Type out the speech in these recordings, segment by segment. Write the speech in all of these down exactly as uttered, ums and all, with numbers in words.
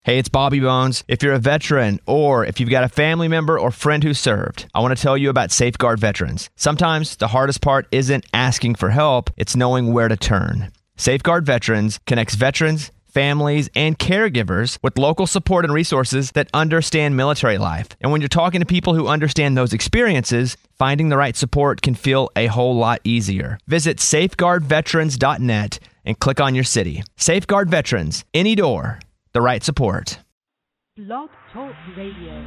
Hey, it's Bobby Bones. If you're a veteran or if you've got a family member or friend who served, I want to tell you about Safeguard Veterans. Sometimes the hardest part isn't asking for help, it's knowing where to turn. Safeguard Veterans connects veterans, families, and caregivers with local support and resources that understand military life. And when you're talking to people who understand those experiences, finding the right support can feel a whole lot easier. Visit safeguard veterans dot net and click on your city. Safeguard Veterans, any door, the right support. Blog Talk Radio.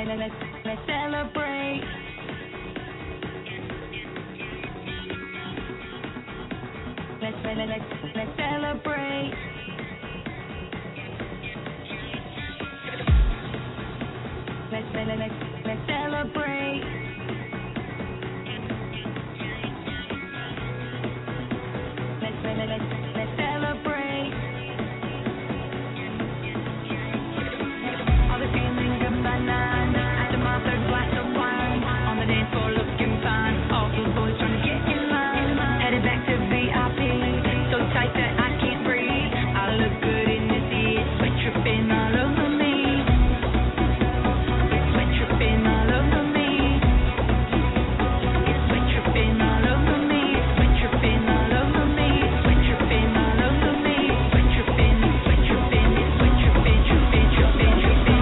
let's, let's celebrate. Let's, let's, let's celebrate. Let's, let's, let's celebrate. Let's, let's, let's celebrate. All the feeling good by nine. After my third glass of wine, on the dance floor looking fine. All the boys trying to get in line. Headed back to V I P, so tight that I can't breathe. I look good in this heat, sweat dripping all over me. Sweat dripping all over me. Sweat dripping all over me. Sweat dripping all over me. Sweat dripping all over me. Sweat dripping, sweat dripping, sweat dripping, dripping, dripping, dripping.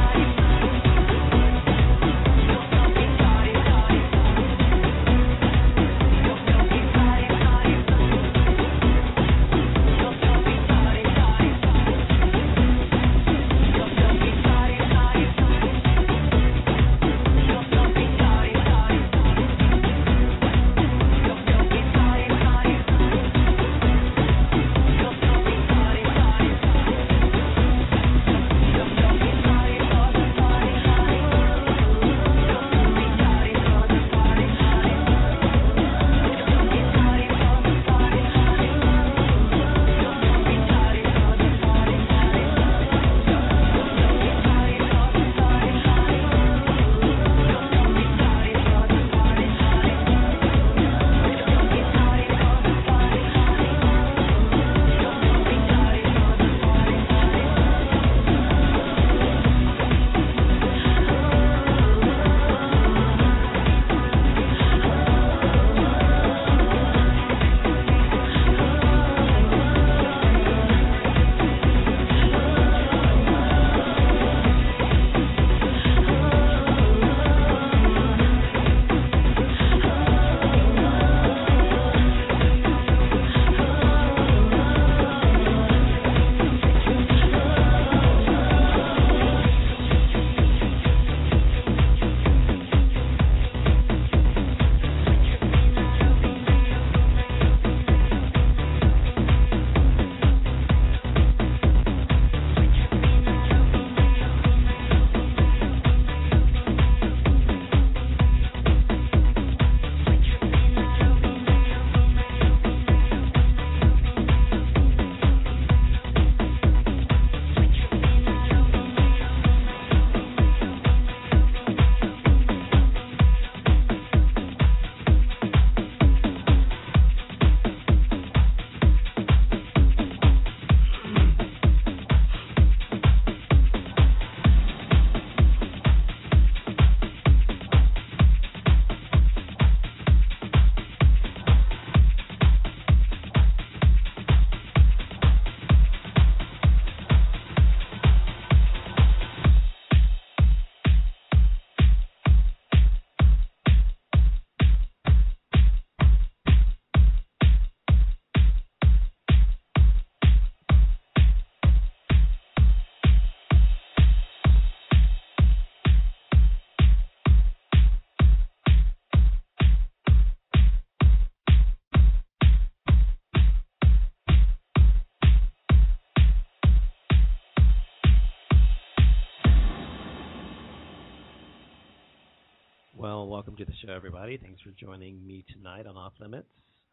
Well, welcome to the show, everybody. Thanks for joining me tonight on Off Limits.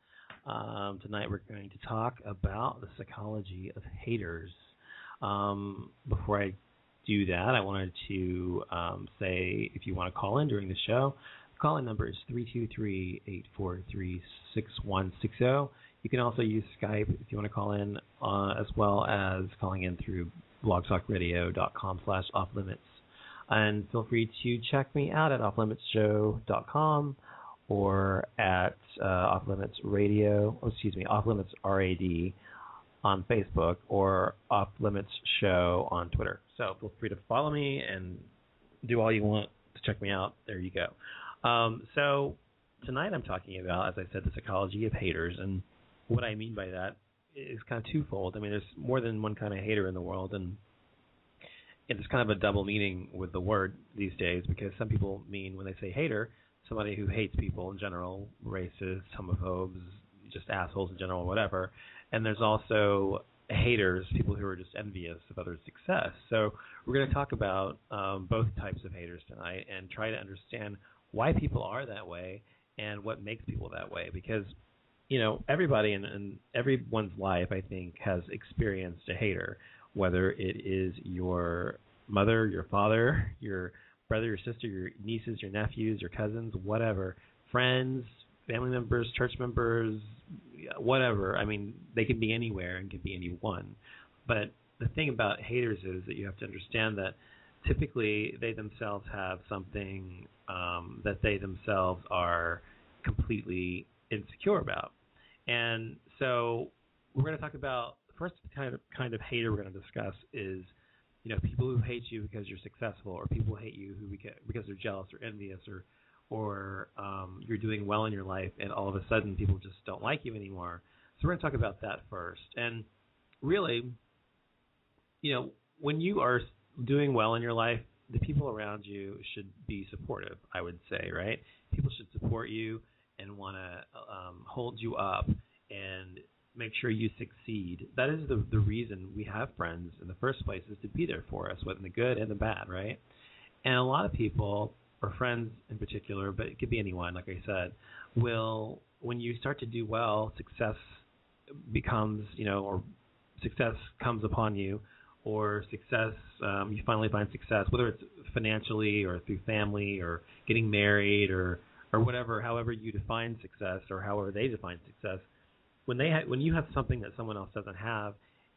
Um, tonight we're going to talk about the psychology of haters. Um, before I do that, I wanted to um, say if you want to call in during the show, the call-in number is three two three, eight four three, six one six zero. You can also use Skype if you want to call in, uh, as well as calling in through blogtalkradio.com slash off limits. And feel free to check me out at off limits show dot com or at uh, Off Limits Radio, oh, excuse me, Off Limits R A D on Facebook or Off Limits Show on Twitter. So feel free to follow me and do all you want to check me out. There you go. Um, so tonight I'm talking about, as I said, the psychology of haters. And what I mean by that is kind of twofold. I mean, there's more than one kind of hater in the world, and it's kind of a double meaning with the word these days, because some people mean when they say hater, somebody who hates people in general, racists, homophobes, just assholes in general, whatever. And there's also haters, people who are just envious of others' success. So we're going to talk about um, both types of haters tonight and try to understand why people are that way and what makes people that way. Because, you know, everybody in, in everyone's life, I think, has experienced a hater, whether it is your mother, your father, your brother, your sister, your nieces, your nephews, your cousins, whatever, friends, family members, church members, whatever. I mean, they can be anywhere and can be anyone. But the thing about haters is that you have to understand that typically they themselves have something um, that they themselves are completely insecure about. And so we're going to talk about, the first kind of kind of hater we're going to discuss is, you know, people who hate you because you're successful, or people who hate you who because they're jealous or envious, or or um, you're doing well in your life and all of a sudden people just don't like you anymore. So we're going to talk about that first. And really, you know, when you are doing well in your life, the people around you should be supportive, I would say, right? People should support you and want to um, hold you up and make sure you succeed. That is the the reason we have friends in the first place, is to be there for us, whether in the good and the bad, right? And a lot of people, or friends in particular, but it could be anyone, like I said, will, when you start to do well, success becomes, you know, or success comes upon you, or success, um, you finally find success, whether it's financially or through family or getting married or, or whatever, however you define success or however they define success. When they ha- when you have something that someone else doesn't have,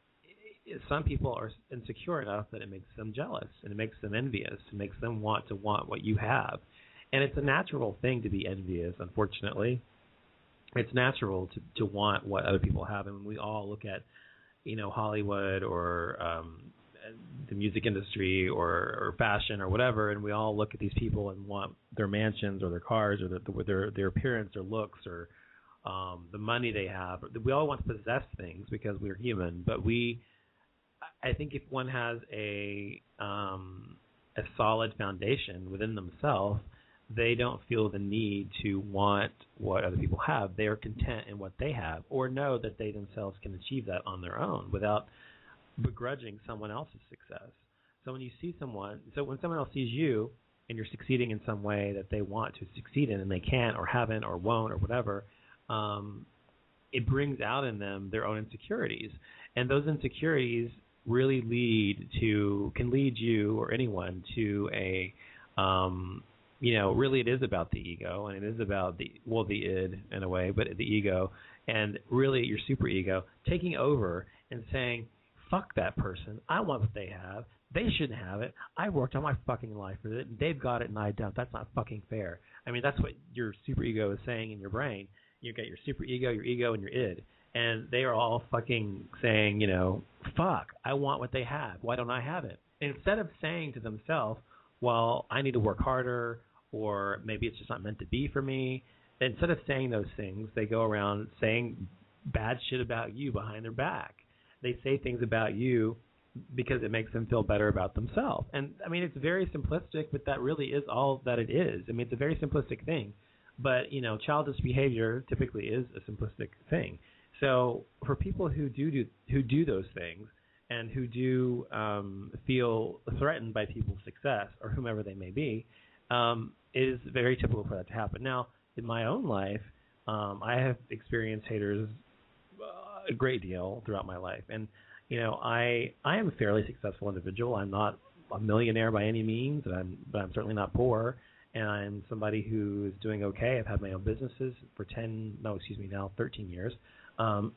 some people are insecure enough that it makes them jealous and it makes them envious. It makes them want to want what you have. And it's a natural thing to be envious, unfortunately. It's natural to, to want what other people have. And when we all look at, you know, Hollywood or um, the music industry or, or fashion or whatever, and we all look at these people and want their mansions or their cars or the, their, their appearance or looks or um, the money they have. We all want to possess things because we're human, but we... I think if one has a um, a solid foundation within themselves, they don't feel the need to want what other people have. They are content in what they have, or know that they themselves can achieve that on their own without begrudging someone else's success. So when you see someone, so when someone else sees you and you're succeeding in some way that they want to succeed in and they can't or haven't or won't or whatever, um, it brings out in them their own insecurities. And those insecurities really lead to, can lead you or anyone to a, um, you know, really it is about the ego, and it is about the, well, the id in a way, but the ego, and really your super ego taking over and saying, fuck that person, I want what they have, they shouldn't have it, I worked all my fucking life for it, and they've got it and I don't, that's not fucking fair. I mean, that's what your super ego is saying in your brain. You got your super ego, your ego, and your id. And they are all fucking saying, you know, fuck, I want what they have. Why don't I have it? And instead of saying to themselves, well, I need to work harder, or maybe it's just not meant to be for me, instead of saying those things, they go around saying bad shit about you behind their back. They say things about you because it makes them feel better about themselves. And, I mean, it's very simplistic, but that really is all that it is. I mean, it's a very simplistic thing. But, you know, childish behavior typically is a simplistic thing. So for people who do, do who do those things and who do um, feel threatened by people's success or whomever they may be, um, it is very typical for that to happen. Now, in my own life, um, I have experienced haters uh, a great deal throughout my life. And, you know, I I am a fairly successful individual. I'm not a millionaire by any means, and I'm, but I'm certainly not poor. And I'm somebody who is doing okay. I've had my own businesses for ten, no, excuse me, now thirteen years. Um,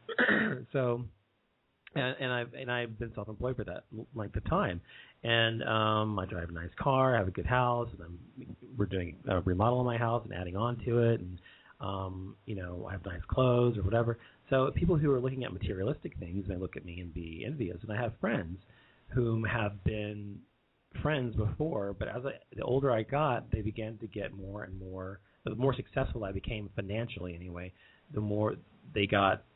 so, and, and I've and I've been self-employed for that length of time, and um, I drive a nice car, I have a good house, and I'm, we're doing a remodel in my house and adding on to it, and um, you know, I have nice clothes or whatever. So people who are looking at materialistic things may look at me and be envious, and I have friends whom have been friends before, but as I, the older I got, they began to get more and more. The more successful I became financially, anyway, the more they got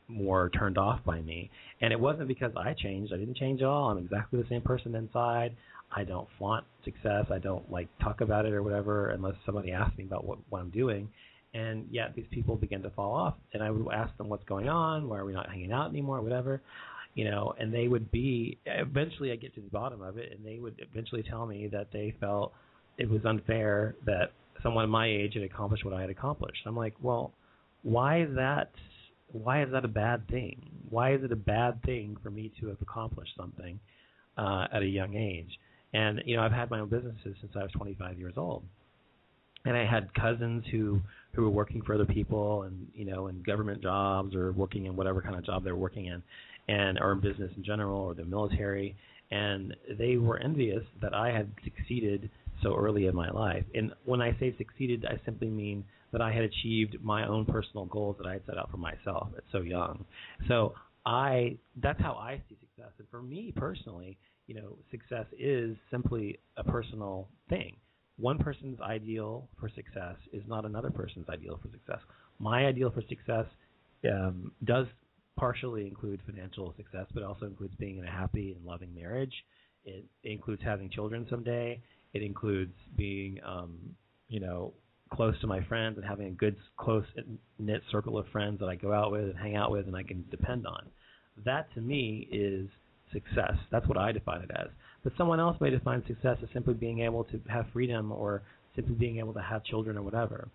more turned off by me. And it wasn't because I changed. I didn't change at all. I'm exactly the same person inside. I don't flaunt success. I don't like talk about it or whatever unless somebody asks me about what, what I'm doing. And yet these people begin to fall off. And I would ask them what's going on, why are we not hanging out anymore, whatever. You know, and they would be, eventually I get to the bottom of it, and they would eventually tell me that they felt it was unfair that someone my age had accomplished what I had accomplished. I'm like, well, why is that, why is that a bad thing? Why is it a bad thing for me to have accomplished something uh, at a young age? And, you know, I've had my own businesses since I was twenty-five years old. And I had cousins who, who were working for other people and, you know, in government jobs or working in whatever kind of job they were working in, and or in business in general or the military. And they were envious that I had succeeded so early in my life. And when I say succeeded, I simply mean that I had achieved my own personal goals that I had set out for myself at so young. So I that's how I see success. And for me personally, you know, success is simply a personal thing. One person's ideal for success is not another person's ideal for success. My ideal for success um, does partially include financial success, but also includes being in a happy and loving marriage. It includes having children someday. It includes being, um, you know, close to my friends and having a good, close-knit circle of friends that I go out with and hang out with and I can depend on. That, to me, is success. That's what I define it as. But someone else may define success as simply being able to have freedom or simply being able to have children or whatever.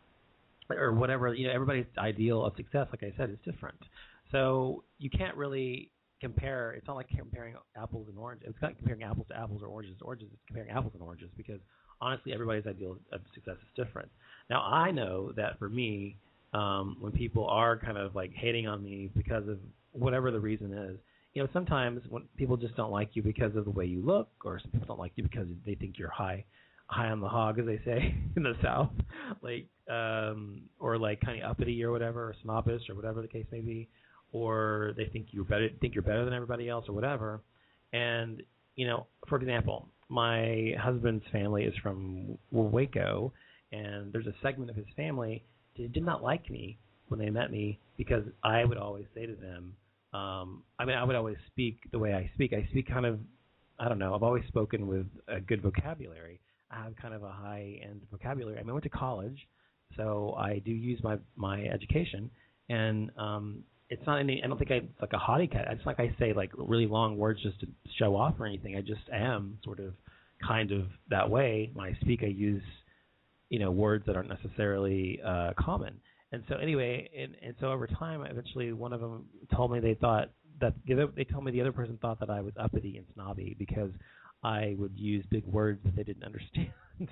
Or whatever, you know, everybody's ideal of success, like I said, is different. So you can't really compare. It's not like comparing apples and oranges. It's not comparing apples to apples or oranges to oranges. It's comparing apples and oranges because, honestly, everybody's ideal of success is different. Now, I know that for me, um, when people are kind of like hating on me because of whatever the reason is, you know, sometimes when people just don't like you because of the way you look, or some people don't like you because they think you're high, high on the hog, as they say in the South, like, um, or like kind of uppity or whatever, or snobbish or whatever the case may be, or they think you're better, think you're better than everybody else or whatever. And you know, for example, my husband's family is from Waco, and there's a segment of his family that did not like me when they met me because I would always say to them. Um, I mean, I would always speak the way I speak. I speak kind of, I don't know, I've always spoken with a good vocabulary. I have kind of a high-end vocabulary. I mean, I went to college, so I do use my, my education. And um, it's not any, I don't think I, it's like a haughty cat. It's like I say like really long words just to show off or anything. I just am sort of kind of that way. When I speak, I use, you know, words that aren't necessarily uh, common. And so anyway, and, and so over time, eventually one of them told me they thought that the other, they told me the other person thought that I was uppity and snobby because I would use big words that they didn't understand.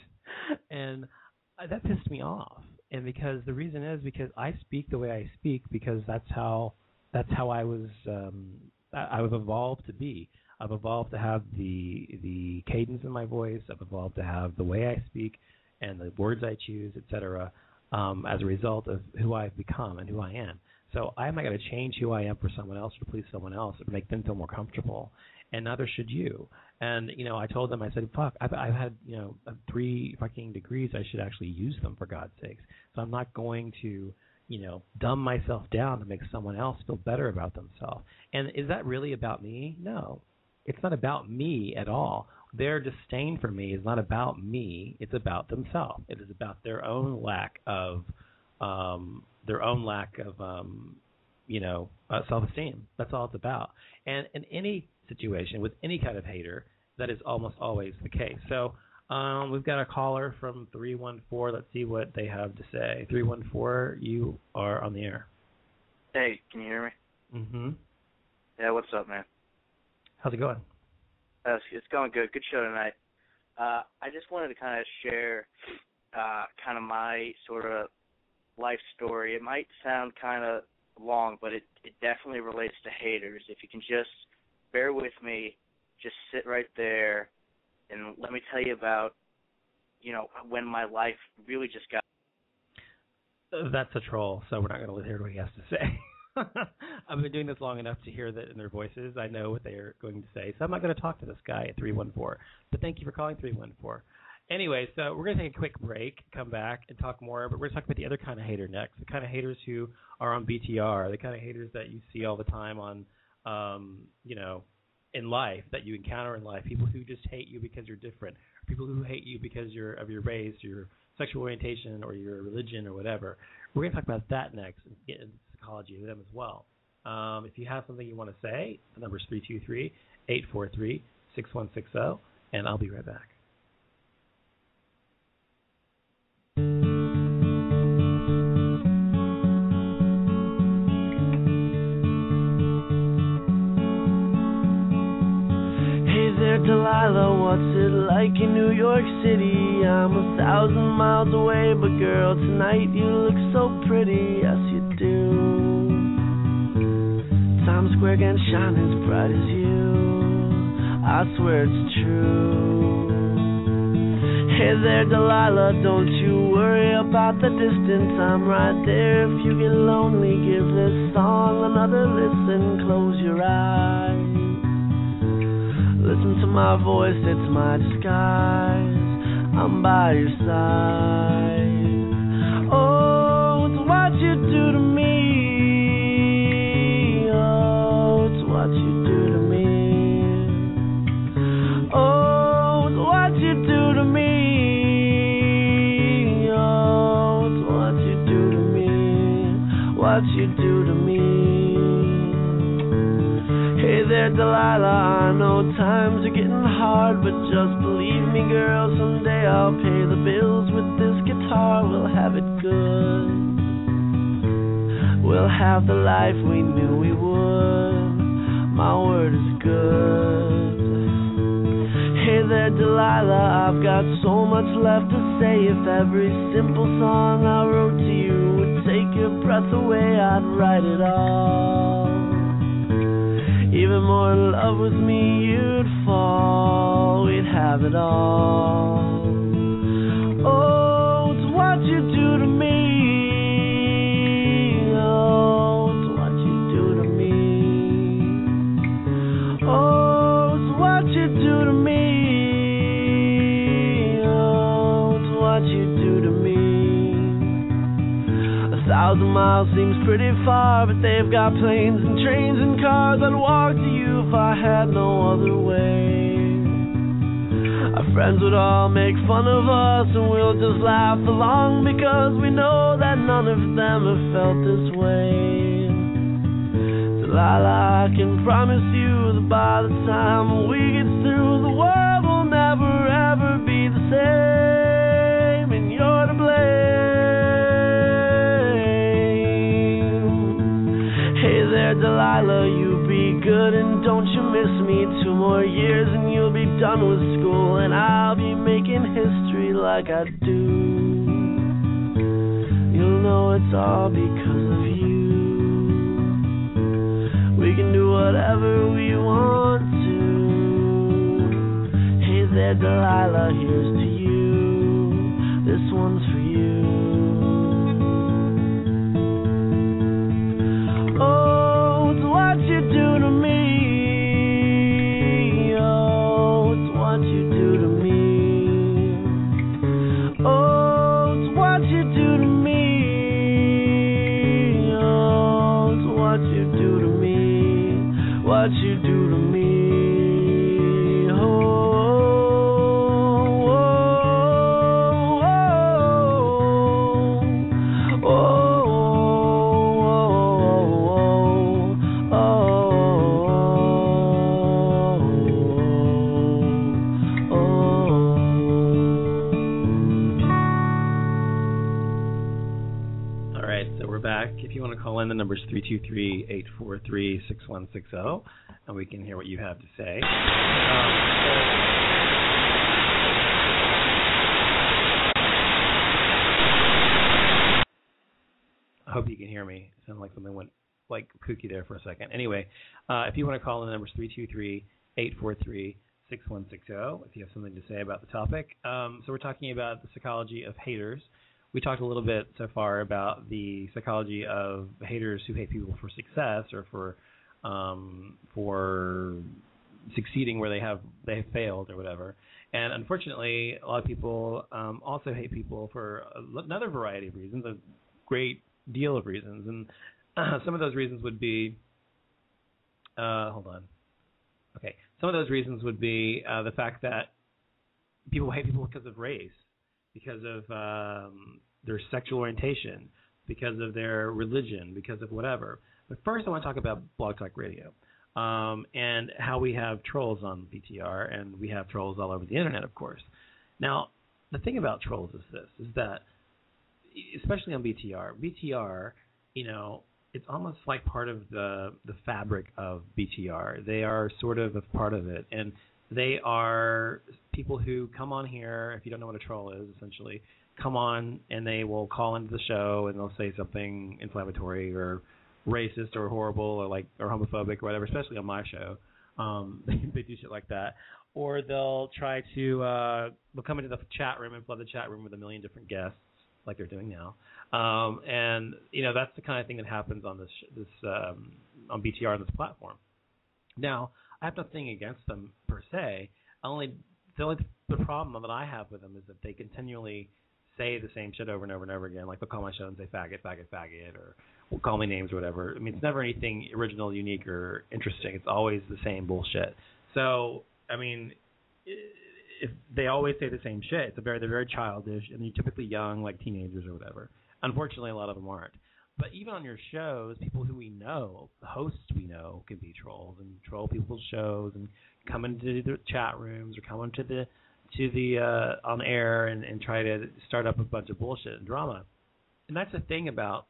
And that pissed me off. And because the reason is because I speak the way I speak because that's how that's how I was um, I, I've evolved to be. I've evolved to have the the cadence in my voice. I've evolved to have the way I speak and the words I choose, et cetera. Um, as a result of who I've become and who I am. So I'm not going to change who I am for someone else or to please someone else or make them feel more comfortable, and neither should you. And, you know, I told them, I said, fuck, I've, I've had, you know, three fucking degrees. I should actually use them, for God's sakes. So I'm not going to, you know, dumb myself down to make someone else feel better about themselves. And is that really about me? No. It's not about me at all. Their disdain for me is not about me. It's about themselves. It is about their own lack of, um, their own lack of, um, you know, uh, self-esteem. That's all it's about. And in any situation with any kind of hater, that is almost always the case. So um, we've got a caller from three one four. Let's see what they have to say. three one four, you are on the air. Hey, can you hear me? Mm-hmm. Yeah, what's up, man? How's it going? Uh, it's going good. Good show tonight. Uh, I just wanted to kind of share uh, kind of my sort of life story. It might sound kind of long, but it, it definitely relates to haters. If you can just bear with me, just sit right there, and let me tell you about, you know, when my life really just got... That's a troll, so we're not going to hear what he has to say. I've been doing this long enough to hear that in their voices. I know what they are going to say. So I'm not going to talk to this guy at three one four. But thank you for calling three one four. Anyway, so we're going to take a quick break, come back, and talk more. But we're going to talk about the other kind of hater next, the kind of haters who are on B T R, the kind of haters that you see all the time on, um, you know, in life, that you encounter in life. People who just hate you because you're different. People who hate you because you're of your race, your sexual orientation, or your religion, or whatever. We're going to talk about that next and get into the psychology of them as well. Um, if you have something you want to say, the number is three two three, eight four three, six one six zero, and I'll be right back. Delilah, what's it like in New York City? I'm a thousand miles away, but girl, tonight you look so pretty, yes you do. Times Square can shine as bright as you, I swear it's true. Hey there, Delilah, don't you worry about the distance, I'm right there. If you get lonely, give this song another listen, close your eyes. Listen to my voice, it's my disguise. I'm by your side. Oh, it's what you do to me. Oh, it's what you do to me. Oh, it's what you do to me. Oh, it's what you do to me. What you do to me. Hey there, Delilah, I know times are getting hard, but just believe me, girl, someday I'll pay the bills with this guitar. We'll have it good. We'll have the life we knew we would. My word is good. Hey there, Delilah, I've got so much left to say. If every simple song I wrote to you would take your breath away, I'd write it all. Even more in love with me, you'd fall. We'd have it all. Oh, it's what you do to me. Oh, it's what you do to me. Oh, it's what you do to me. Oh, it's what you do to me. A thousand miles seems pretty far, but they've got planes and trains and cars. I'd walk to you if I had no other way. Our friends would all make fun of us, and we'll just laugh along, because we know that none of them have felt this way. Delilah, I can promise you that by the time we get through, the world will never ever be the same, and you're to blame. Hey there, Delilah, you be good and don't you miss me. Two more years and you'll be done with school, and I'll be making history like I do. You'll know it's all because of you. We can do whatever we want to. Hey there, Delilah, here's to you. This one's for you. Oh, it's what you do to me. Oh, it's what you do to me. Oh, it's what you do to me. Oh, it's what you do to me. What you do to me. Oh, oh, oh, oh, oh, oh, oh, All right, so we're back. If you want to call in, the number is three two three, eight four three, six one six zero, and we can hear what you have to say. Um, I hope you can hear me. It sounded like something went like kooky there for a second. Anyway, uh, if you want to call in, the number is three two three, eight four three, six one six zero if you have something to say about the topic. Um, so we're talking about the psychology of haters. We talked a little bit so far about the psychology of haters who hate people for success or for um, for succeeding where they have they have failed or whatever. And unfortunately, a lot of people um, also hate people for another variety of reasons, a great deal of reasons. And uh, some of those reasons would be, uh, hold on. Okay. Some of those reasons would be uh, the fact that people hate people because of race, because of um, their sexual orientation, because of their religion, because of whatever. But first I want to talk about Blog Talk Radio um, and how we have trolls on B T R, and we have trolls all over the internet, of course. Now, the thing about trolls is this, is that, especially on B T R, B T R, you know, it's almost like part of the the fabric of B T R. They are sort of a part of it, and they are people who come on here. If you don't know what a troll is, essentially, come on and they will call into the show and they'll say something inflammatory or racist or horrible or like or homophobic or whatever. Especially on my show, um, they, they do shit like that. Or they'll try to uh, they'll come into the chat room and flood the chat room with a million different guests, like they're doing now. Um, and, you know, that's the kind of thing that happens on this, this um, on B T R, on this platform. Now, I have nothing against them per se. Only the only the problem that I have with them is that they continually say the same shit over and over and over again. Like they'll call my show and say faggot, faggot, faggot, or will call me names or whatever. I mean, it's never anything original, unique, or interesting. It's always the same bullshit. So, I mean, if they always say the same shit, it's a very they're very childish, and they're typically young, like teenagers or whatever. Unfortunately, a lot of them aren't. But even on your shows, people who we know, the hosts we know, can be trolls and troll people's shows and come into the chat rooms or come into the to the uh, on air and, and try to start up a bunch of bullshit and drama. And that's the thing about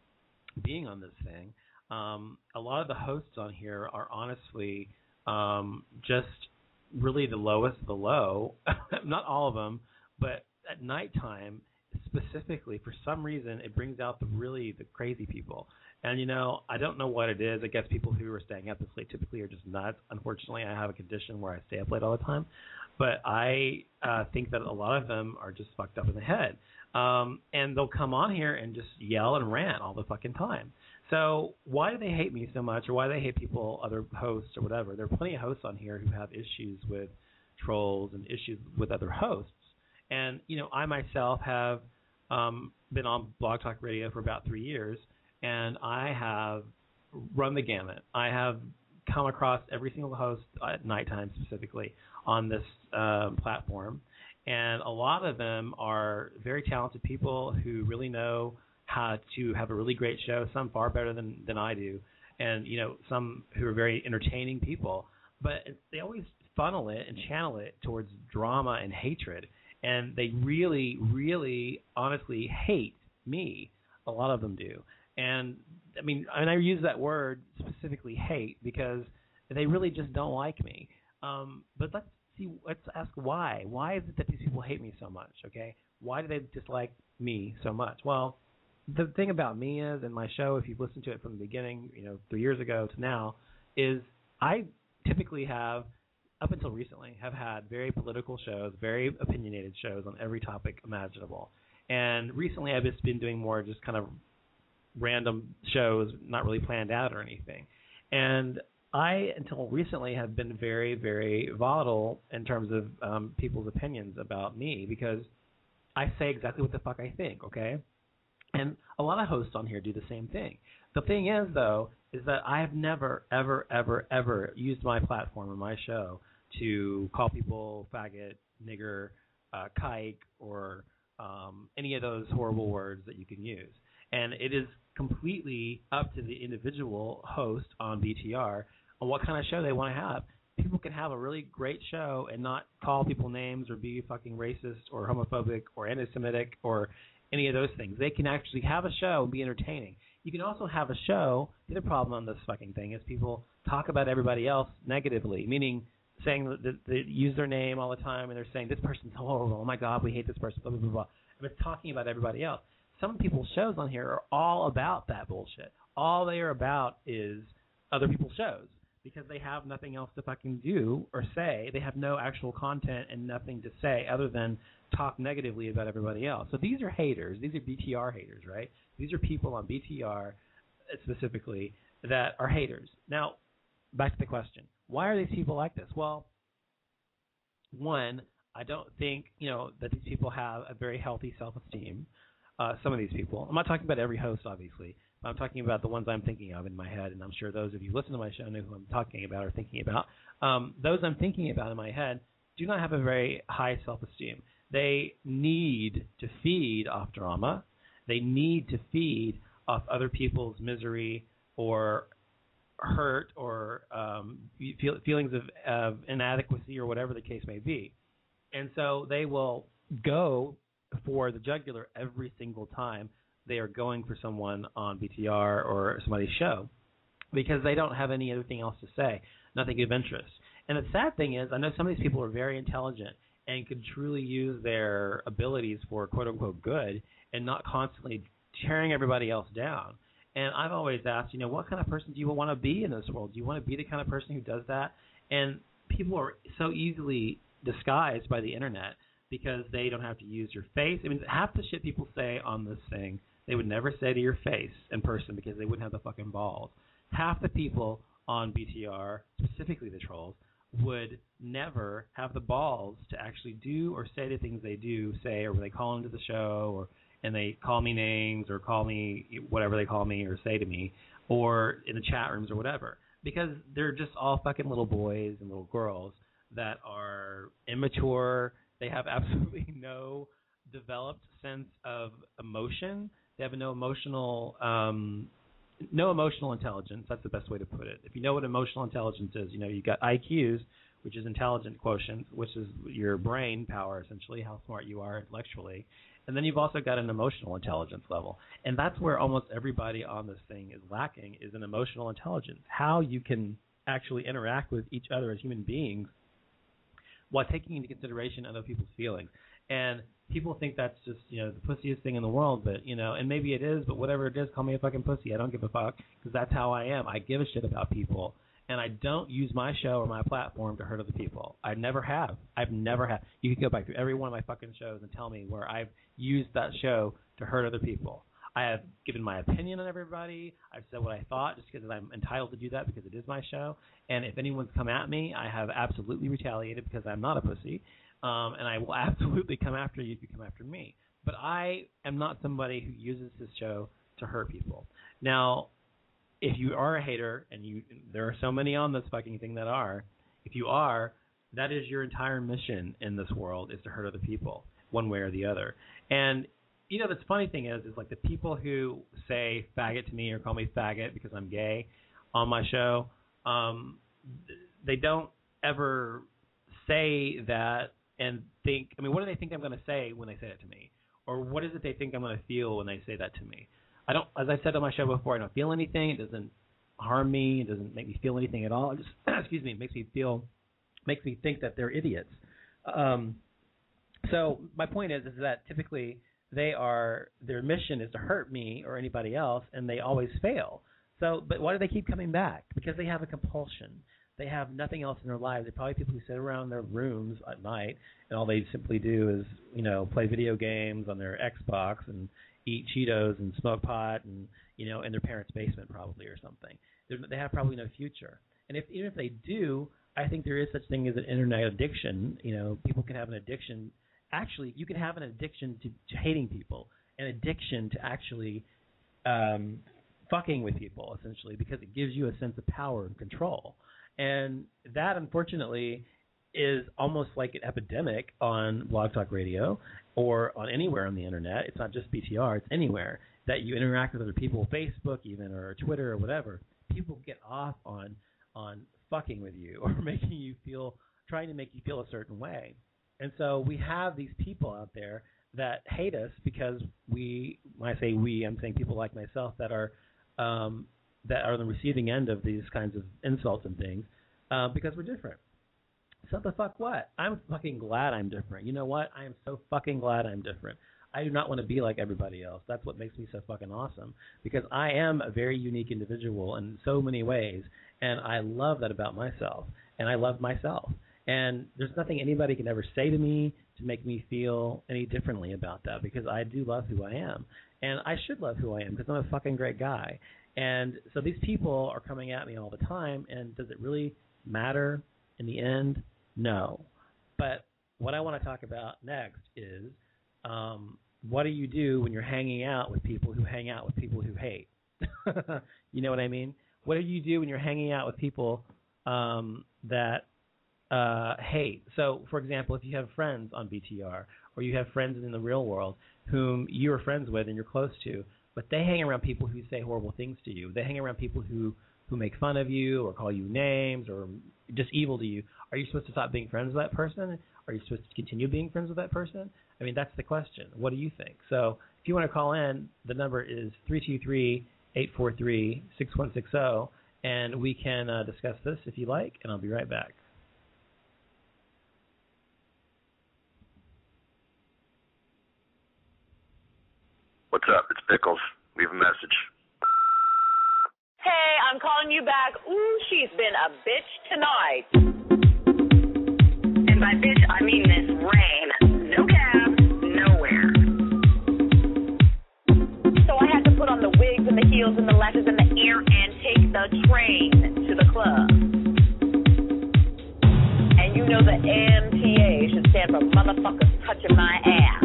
being on this thing. Um, a lot of the hosts on here are honestly um, just really the lowest of the low. Not all of them, but at nighttime, specifically, for some reason, it brings out the really the crazy people. And, you know, I don't know what it is. I guess people who are staying up this late typically are just nuts. Unfortunately, I have a condition where I stay up late all the time. But I uh, think that a lot of them are just fucked up in the head. Um, and they'll come on here and just yell and rant all the fucking time. So why do they hate me so much, or why do they hate people, other hosts or whatever? There are plenty of hosts on here who have issues with trolls and issues with other hosts. And, you know, I myself have um, been on Blog Talk Radio for about three years, and I have run the gamut. I have come across every single host at nighttime specifically on this uh, platform, and a lot of them are very talented people who really know how to have a really great show, some far better than, than I do, and, you know, some who are very entertaining people, but they always funnel it and channel it towards drama and hatred. And they really, really, honestly hate me. A lot of them do. And, I mean, and I use that word specifically, hate, because they really just don't like me. Um, but let's see, let's ask why. Why is it that these people hate me so much, okay? Why do they dislike me so much? Well, the thing about me is, and my show, if you've listened to it from the beginning, you know, three years ago to now, is I typically have, up until recently, have had very political shows, very opinionated shows on every topic imaginable. And recently I've just been doing more just kind of random shows, not really planned out or anything. And I, until recently, have been very, very volatile in terms of um, people's opinions about me, because I say exactly what the fuck I think, okay? And a lot of hosts on here do the same thing. The thing is, though, is that I have never, ever, ever, ever used my platform or my show to call people faggot, nigger, uh, kike, or um, any of those horrible words that you can use. And it is completely up to the individual host on B T R on what kind of show they want to have. People can have a really great show and not call people names or be fucking racist or homophobic or anti-Semitic or any of those things. They can actually have a show and be entertaining. You can also have a show. The other problem on this fucking thing is people talk about everybody else negatively, meaning saying that they use their name all the time and they're saying, this person's horrible, oh my God, we hate this person, blah, blah, blah, blah. And it's talking about everybody else. Some people's shows on here are all about that bullshit. All they are about is other people's shows because they have nothing else to fucking do or say. They have no actual content and nothing to say other than talk negatively about everybody else. So these are haters. These are B T R haters, right? These are people on B T R specifically that are haters. Now, back to the question. Why are these people like this? Well, one, I don't think, you know, that these people have a very healthy self-esteem. Uh, some of these people. I'm not talking about every host, obviously, but I'm talking about the ones I'm thinking of in my head, and I'm sure those of you who listen to my show know who I'm talking about or thinking about. Um, those I'm thinking about in my head do not have a very high self-esteem. They need to feed off drama. They need to feed off other people's misery or hurt or um, feel, feelings of, of inadequacy or whatever the case may be. And so they will go for the jugular every single time they are going for someone on B T R or somebody's show because they don't have any other thing else to say, nothing of interest. And the sad thing is, I know some of these people are very intelligent and could truly use their abilities for quote-unquote good and not constantly tearing everybody else down. And I've always asked, you know, what kind of person do you want to be in this world? Do you want to be the kind of person who does that? And people are so easily disguised by the internet because they don't have to use your face. I mean, half the shit people say on this thing, they would never say to your face in person because they wouldn't have the fucking balls. Half the people on B T R, specifically the trolls, would never have the balls to actually do or say the things they do say, or when they call into the show, or and they call me names or call me whatever they call me or say to me, or in the chat rooms or whatever, because they're just all fucking little boys and little girls that are immature. They have absolutely no developed sense of emotion. They have no emotional, um, no emotional intelligence. That's the best way to put it. If you know what emotional intelligence is, you know, you got I Qs, which is intelligent quotient, which is your brain power, essentially, how smart you are intellectually. And then you've also got an emotional intelligence level. And that's where almost everybody on this thing is lacking, is an emotional intelligence. How you can actually interact with each other as human beings while taking into consideration other people's feelings. And people think that's just, you know, the pussiest thing in the world, but, you know, and maybe it is, but whatever it is, call me a fucking pussy. I don't give a fuck, because that's how I am. I give a shit about people, and I don't use my show or my platform to hurt other people. I never have. I've never have. You can go back through every one of my fucking shows and tell me where I've used that show to hurt other people. I have given my opinion on everybody. I've said what I thought just because I'm entitled to do that because it is my show. And if anyone's come at me, I have absolutely retaliated because I'm not a pussy. Um, and I will absolutely come after you if you come after me. But I am not somebody who uses this show to hurt people. Now, if you are a hater, and you, there are so many on this fucking thing that are, if you are, that is your entire mission in this world, is to hurt other people, one way or the other. And you know, the funny thing is, is like the people who say faggot to me or call me faggot because I'm gay on my show, um, they don't ever say that and think, I mean, what do they think I'm going to say when they say it to me? Or what is it they think I'm going to feel when they say that to me? I don't, as I said on my show before, I don't feel anything. It doesn't harm me. It doesn't make me feel anything at all. It just, excuse me, it makes me feel, makes me think that they're idiots. Um, so my point is, is that typically they are, their mission is to hurt me or anybody else, and they always fail. So, but why do they keep coming back? Because they have a compulsion. They have nothing else in their lives. They're probably people who sit around their rooms at night, and all they simply do is, you know, play video games on their Xbox and eat Cheetos and smoke pot, and, you know, in their parents' basement probably or something. They're, they have probably no future. And if even if they do, I think there is such thing as an internet addiction. You know, people can have an addiction. Actually, you can have an addiction to, to hating people, an addiction to actually um, fucking with people, essentially, because it gives you a sense of power and control. And that, unfortunately, is almost like an epidemic on Blog Talk Radio or on anywhere on the internet. It's not just B T R. It's anywhere that you interact with other people, Facebook even, or Twitter or whatever. People get off on on fucking with you or making you feel, trying to make you feel a certain way. And so we have these people out there that hate us because we, when I say we, I'm saying people like myself that are um, that are on the receiving end of these kinds of insults and things uh, because we're different. So the fuck what? I'm fucking glad I'm different. You know what? I am so fucking glad I'm different. I do not want to be like everybody else. That's what makes me so fucking awesome, because I am a very unique individual in so many ways, and I love that about myself, and I love myself. And there's nothing anybody can ever say to me to make me feel any differently about that, because I do love who I am. And I should love who I am because I'm a fucking great guy. And so these people are coming at me all the time, and does it really matter in the end? No. But what I want to talk about next is um, what do you do when you're hanging out with people who hang out with people who hate? You know what I mean? What do you do when you're hanging out with people um, that uh, hate? So, for example, if you have friends on B T R or you have friends in the real world whom you're friends with and you're close to, but they hang around people who say horrible things to you. They hang around people who, who make fun of you or call you names or just evil to you. Are you supposed to stop being friends with that person? Are you supposed to continue being friends with that person? I mean, that's the question. What do you think? So if you want to call in, the number is three two three, eight four three, six one six zero, and we can uh, discuss this if you like, and I'll be right back. What's up? It's Pickles. Leave a message. Hey, I'm calling you back. Ooh, she's been a bitch tonight. And by bitch, I mean this rain. No cab, nowhere. So I had to put on the wigs and the heels and the lashes and the ear and take the train to the club. And you know the M T A should stand for motherfuckers touching my ass.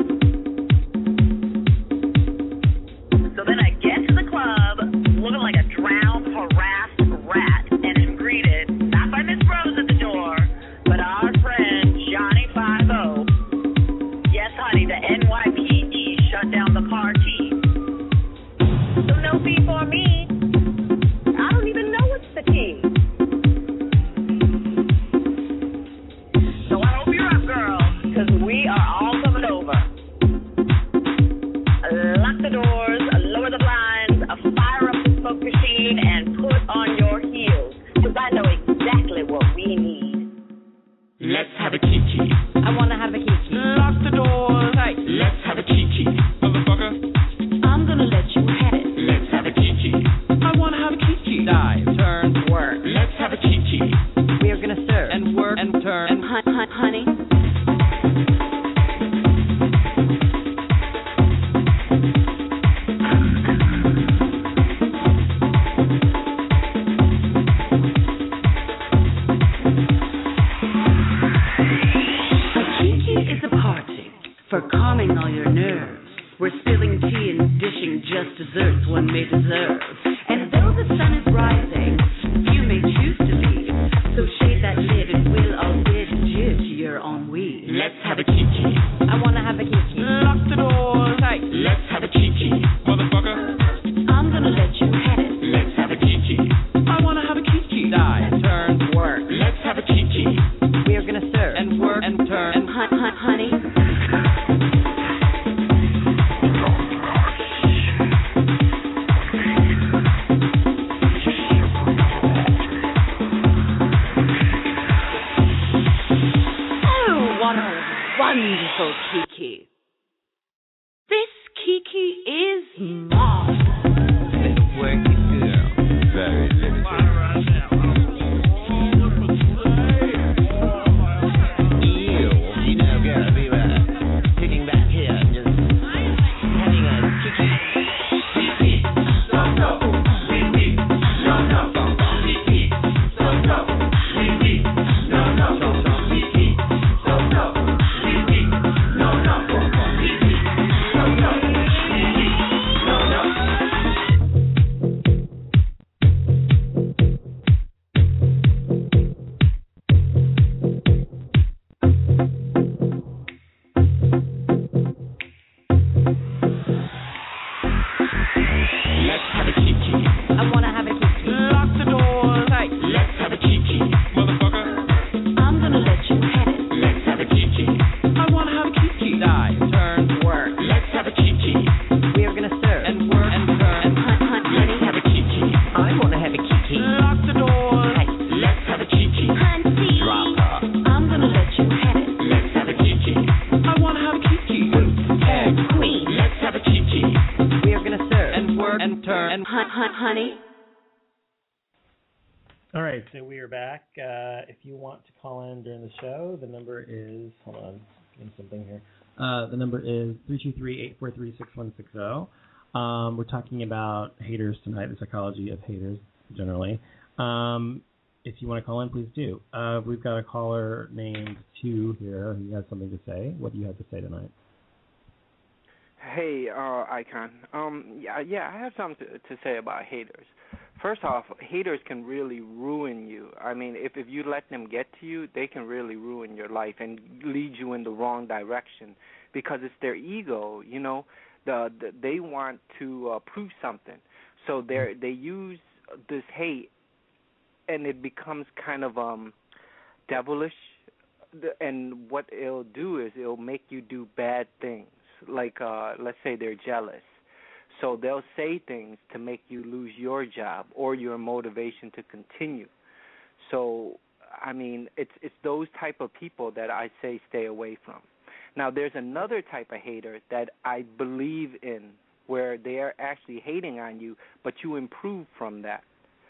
So then I get to the club, looking like a drowned, harassed rat, and am greeted, not by Miss Rose at the door, but our friend Johnny five oh. Yes, honey, the N Y P D shut down the party. So no fee for me. I don't even know what's the key. So I hope you're up, girl, because we are all coming over. Lock the doors, lower the blinds, fire up the smoke machine, and put on your heels, because I know exactly what we need. Let's have a kiki. I want to have a kiki. Lock the doors. Hey. Let's have a kiki. Motherfucker. I'm going to let you have it. Let's have a kiki. I want to have a kiki. Dive, turn, work. Let's have a kiki. We are going to serve. And work and turn. And hun- hun- honey. For calming all your nerves, we're spilling tea and dishing just desserts one may deserve. And though the sun is rising, you may choose to leave. So shade that lid and we'll all bid adieu to your ennui. Let's have a kiki. I want to have a kiki. Lock the doors. Hey. Let's have a kiki. Motherfucker. I'm gonna let you have it. Let's have a kiki. I want to have a kiki. Dive, turn, work. Let's have a kiki. We are going to serve. And work and turn. And hun- hun- honey. Wonderful Kiki. This Kiki is mom. Little worky girl. Very little. You, you know, girl, we were sitting back here and just having a Kiki. Kiki. No, no. Kiki. No, no. Kiki. No, no. Kiki. No, no. Kiki. No, no. All right, so we are back. Uh, if you want to call in during the show, the number is, hold on, getting something here. Uh, the number is three two three, eight four three, six one six zero. Um, we're talking about haters tonight, the psychology of haters generally. Um, if you want to call in, please do. Uh, we've got a caller named Two here who has something to say. What do you have to say tonight? Hey, uh, Icon. Um, yeah, yeah, I have something to, to say about haters. First off, haters can really ruin you. I mean, if if you let them get to you, they can really ruin your life and lead you in the wrong direction because it's their ego. You know, the, the they want to uh, prove something, so they they use this hate, and it becomes kind of um devilish. And what it'll do is it'll make you do bad things. Like, uh, let's say they're jealous. So they'll say things to make you lose your job or your motivation to continue. So, I mean, it's it's those type of people that I say stay away from. Now, there's another type of hater that I believe in where they are actually hating on you, but you improve from that.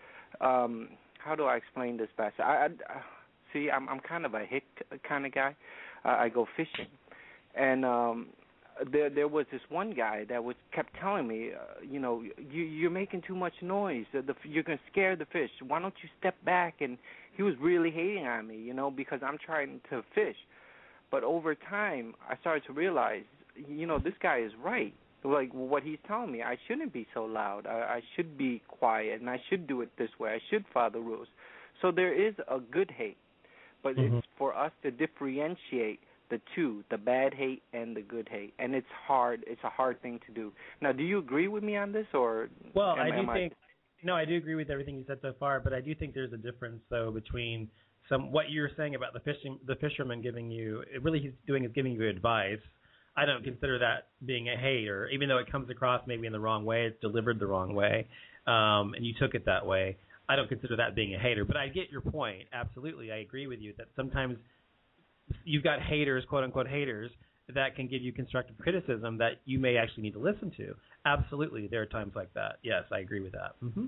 Um, how do I explain this best? I, I, see, I'm, I'm kind of a hick kind of guy. Uh, I go fishing. And um There, there was this one guy that was kept telling me, uh, you know, you, you're making too much noise. The, the, you're going to scare the fish. Why don't you step back? And he was really hating on me, you know, because I'm trying to fish. But over time, I started to realize, you know, this guy is right. Like what he's telling me, I shouldn't be so loud. I, I should be quiet, and I should do it this way. I should follow the rules. So there is a good hate, but mm-hmm. it's for us to differentiate the two, the bad hate and the good hate, and it's hard. It's a hard thing to do. Now, do you agree with me on this, or? Well, am, I do am think I... no, I do agree with everything you said so far, but I do think there's a difference though between some what you're saying about the fishing, the fisherman giving you. It really he's doing is giving you advice. I don't consider that being a hater, even though it comes across maybe in the wrong way. It's delivered the wrong way, um, and you took it that way. I don't consider that being a hater, but I get your point. Absolutely, I agree with you that sometimes you've got haters, quote-unquote haters, that can give you constructive criticism that you may actually need to listen to. Absolutely, there are times like that. Yes, I agree with that. Mm-hmm.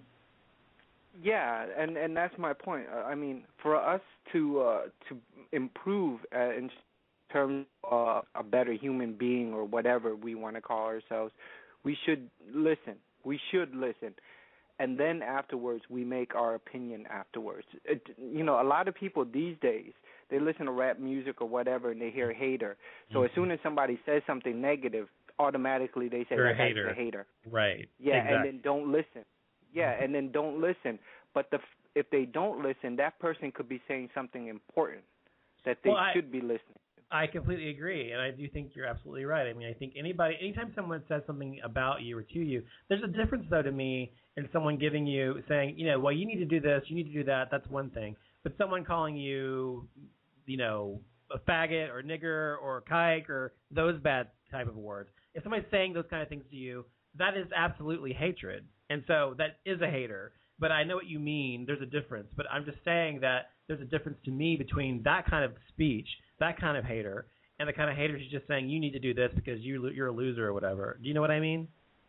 Yeah, and, and that's my point. Uh, I mean, for us to uh, to improve uh, in terms of uh, a better human being or whatever we want to call ourselves, we should listen. We should listen. And then afterwards, we make our opinion afterwards. It, you know, a lot of people these days, they listen to rap music or whatever, and they hear hater. So mm-hmm. as soon as somebody says something negative, automatically they say You're that a hater. guy's a hater. Right. Yeah, exactly. and then don't listen. Yeah, and then don't listen. But the, if they don't listen, that person could be saying something important that they well, I, should be listening to. I completely agree, and I do think you're absolutely right. I mean, I think anybody, anytime someone says something about you or to you, there's a difference, though, to me, in someone giving you, saying, you know, well, you need to do this, you need to do that, that's one thing. But someone calling you, you know, a faggot or nigger or kike or those bad type of words, if somebody's saying those kind of things to you, that is absolutely hatred. And so that is a hater. But I know what you mean. There's a difference. But I'm just saying that there's a difference to me between that kind of speech, that kind of hater, and the kind of hater who's just saying you need to do this because you, you're a loser or whatever. Do you know what I mean?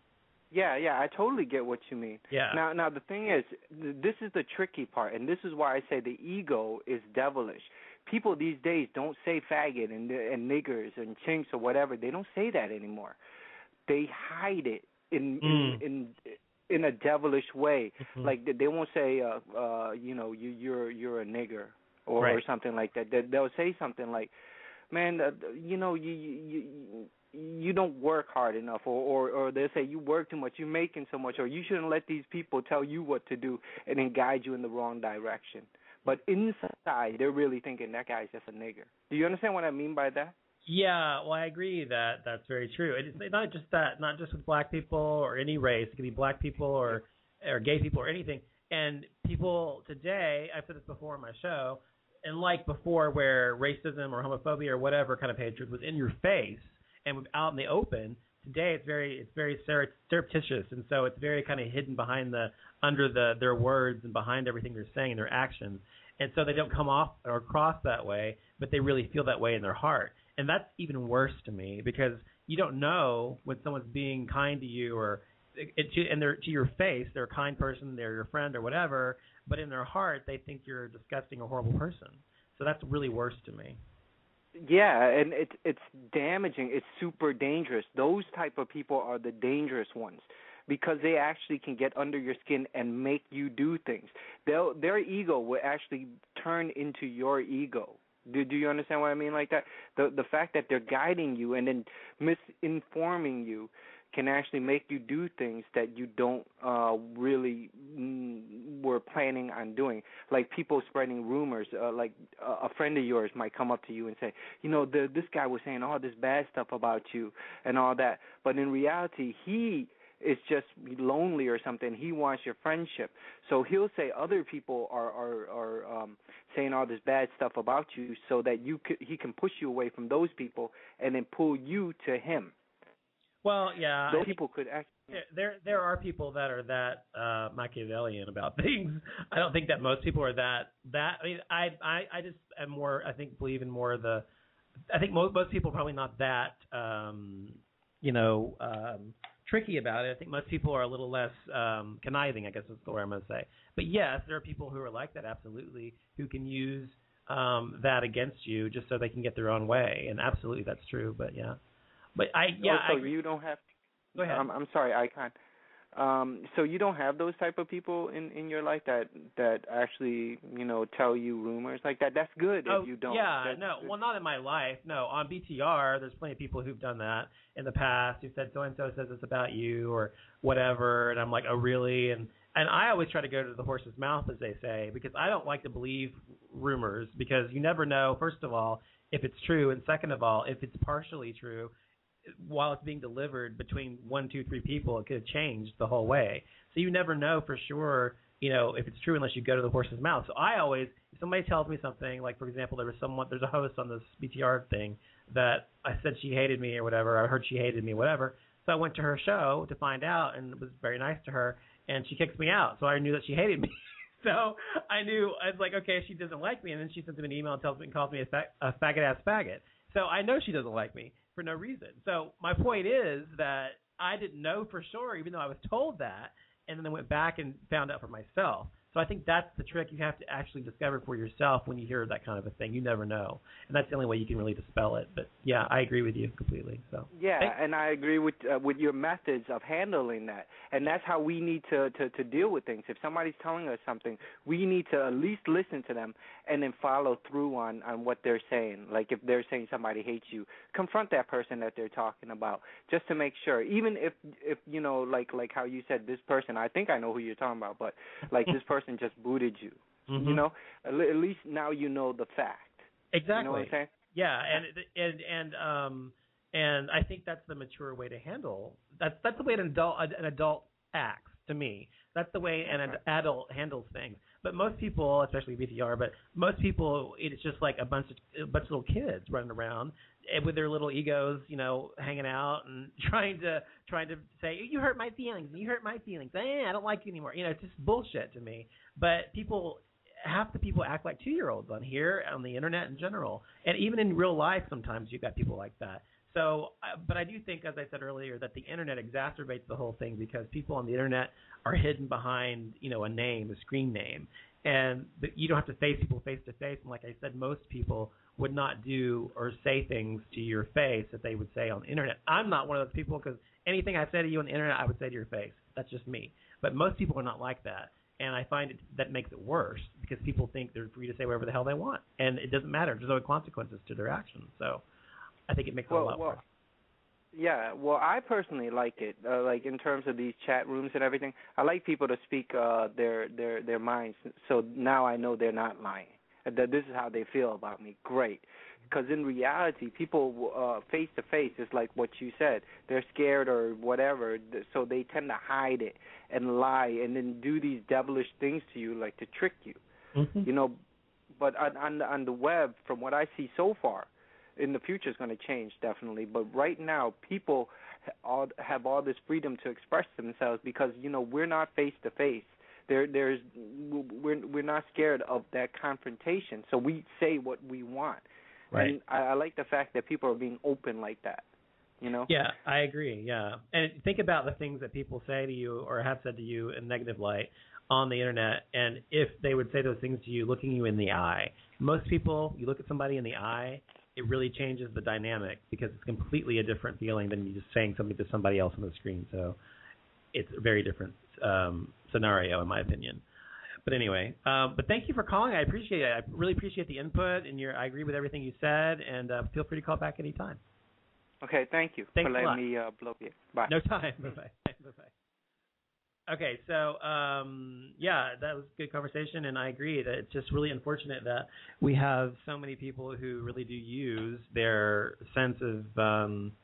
Yeah, yeah, I totally get what you mean. Yeah. Now, now the thing is, this is the tricky part, and this is why I say the ego is devilish. People these days don't say faggot and and niggers and chinks or whatever. They don't say that anymore. They hide it in mm. in, in in a devilish way. Mm-hmm. Like they won't say, uh, uh, you know, you you're you're a nigger or, right. or something like that. They, they'll say something like, man, uh, you know, you you. you don't work hard enough, or, or, or they'll say you work too much, you're making so much, or you shouldn't let these people tell you what to do and then guide you in the wrong direction. But inside, they're really thinking that guy's just a nigger. Do you understand what I mean by that? Yeah, well, I agree that that's very true. It's not just that, not just with black people or any race. It could be black people or, or gay people or anything. And people today, I've said this before on my show, and like before where racism or homophobia or whatever kind of hatred was in your face, and out in the open, today it's very it's very surreptitious, and so it's very kind of hidden behind the under the their words and behind everything they're saying and their actions, and so they don't come off or across that way, but they really feel that way in their heart, and that's even worse to me because you don't know when someone's being kind to you or it, to, and they're to your face they're a kind person, they're your friend or whatever, but in their heart they think you're a disgusting or horrible person. So that's really worse to me. Yeah, and it's it's damaging. It's super dangerous. Those type of people are the dangerous ones because they actually can get under your skin and make you do things. They'll, their ego will actually turn into your ego. Do, do you understand what I mean like that? The the fact that they're guiding you and then misinforming you can actually make you do things that you don't uh, really mm, were planning on doing. Like people spreading rumors. Uh, like uh, a friend of yours might come up to you and say, you know, the, this guy was saying all this bad stuff about you and all that. But in reality, he is just lonely or something. He wants your friendship. So he'll say other people are are, are um, saying all this bad stuff about you so that you could, he can push you away from those people and then pull you to him. Well, yeah. Those people could actually. There, there are people that are that uh, Machiavellian about things. I don't think that most people are that. That I mean, I, I, I just am more. I think believe in more of the. I think most most people are probably not that. Um, you know. Um, tricky about it. I think most people are a little less um, conniving, I guess is the word I'm going to say. But yes, there are people who are like that, absolutely, who can use um, that against you just so they can get their own way. And absolutely, that's true. But yeah, but I yeah. Oh, so I, you don't have. Go ahead. I'm, I'm sorry, Icon. Um, so you don't have those type of people in, in your life that that actually, you know, tell you rumors like that. That's good oh, if you don't. Yeah, That's no, good. well, not in my life. No, on B T R, there's plenty of people who've done that in the past. Who said so and so says it's about you or whatever, and I'm like, oh really? And and I always try to go to the horse's mouth, as they say, because I don't like to believe rumors because you never know. First of all, if it's true, and second of all, if it's partially true. While it's being delivered between one, two, three people, it could have changed the whole way. So you never know for sure, you know, if it's true unless you go to the horse's mouth. So I always, if somebody tells me something, like for example, there was someone, there's a host on this B T R thing that I said she hated me or whatever. I heard she hated me, whatever. So I went to her show to find out, and it was very nice to her, and she kicks me out. So I knew that she hated me. So I knew, I was like, okay, she doesn't like me, and then she sends me an email and tells me and calls me a, fag, a faggot ass faggot. So I know she doesn't like me for no reason. So my point is that I didn't know for sure, even though I was told that, and then I went back and found out for myself. So I think that's the trick. You have to actually discover for yourself when you hear that kind of a thing. You never know, and that's the only way you can really dispel it. But yeah, I agree with you completely. So yeah, Thanks. and I agree with uh, with your methods of handling that, and that's how we need to, to to deal with things. If somebody's telling us something, we need to at least listen to them and then follow through on on what they're saying. Like if they're saying somebody hates you, confront that person that they're talking about, just to make sure. Even if if you know, like like how you said this person, I think I know who you're talking about, but like this person just booted you. Mm-hmm. You know, at least now you know the fact. Exactly. You know what I'm saying? Yeah, and and and um and I think that's the mature way to handle. That's that's the way an adult an adult acts to me. That's the way an ad- adult handles things. But most people, especially B T R, but most people, it's just like a bunch of a bunch of little kids running around with their little egos, you know, hanging out and trying to trying to say, you hurt my feelings, you hurt my feelings. Eh, I don't like you anymore. You know, it's just bullshit to me. But people, half the people act like two-year-olds on here, on the internet in general, and even in real life, sometimes you got people like that. So, but I do think, as I said earlier, that the internet exacerbates the whole thing because people on the internet are hidden behind, you know, a name, a screen name, and the, you don't have to face people face to face. And like I said, most people would not do or say things to your face that they would say on the internet. I'm not one of those people because anything I say to you on the internet, I would say to your face. That's just me. But most people are not like that. And I find it, that makes it worse because people think they're free to say whatever the hell they want. And it doesn't matter. There's no consequences to their actions. So I think it makes well, it a lot well, worse. Yeah, well, I personally like it. Uh, like in terms of these chat rooms and everything, I like people to speak uh, their their their minds. So now I know they're not lying. That this is how they feel about me. Great, because in reality, people uh, face to face is like what you said. They're scared or whatever, so they tend to hide it and lie and then do these devilish things to you, like to trick you. Mm-hmm. You know, but on on the, on the web, from what I see so far. In the future, it's going to change, definitely. But right now, people all, have all this freedom to express themselves because, you know, we're not face-to-face. There, there's, we're, we're not scared of that confrontation, so we say what we want. Right. And I, I like the fact that people are being open like that, you know? Yeah, I agree, yeah. And think about the things that people say to you or have said to you in negative light on the internet, and if they would say those things to you looking you in the eye. Most people, you look at somebody in the eye, it really changes the dynamic because it's completely a different feeling than you just saying something to somebody else on the screen. So it's a very different um, scenario, in my opinion. But anyway, um, but thank you for calling. I appreciate it. I really appreciate the input, and your, I agree with everything you said, and uh, feel free to call back anytime. Okay, thank you Thanks for a lot. letting me uh, blow you. Bye. No time. Bye-bye. Bye-bye. Okay, so, um, yeah, that was a good conversation, and I agree that it's just really unfortunate that we have so many people who really do use their sense of um,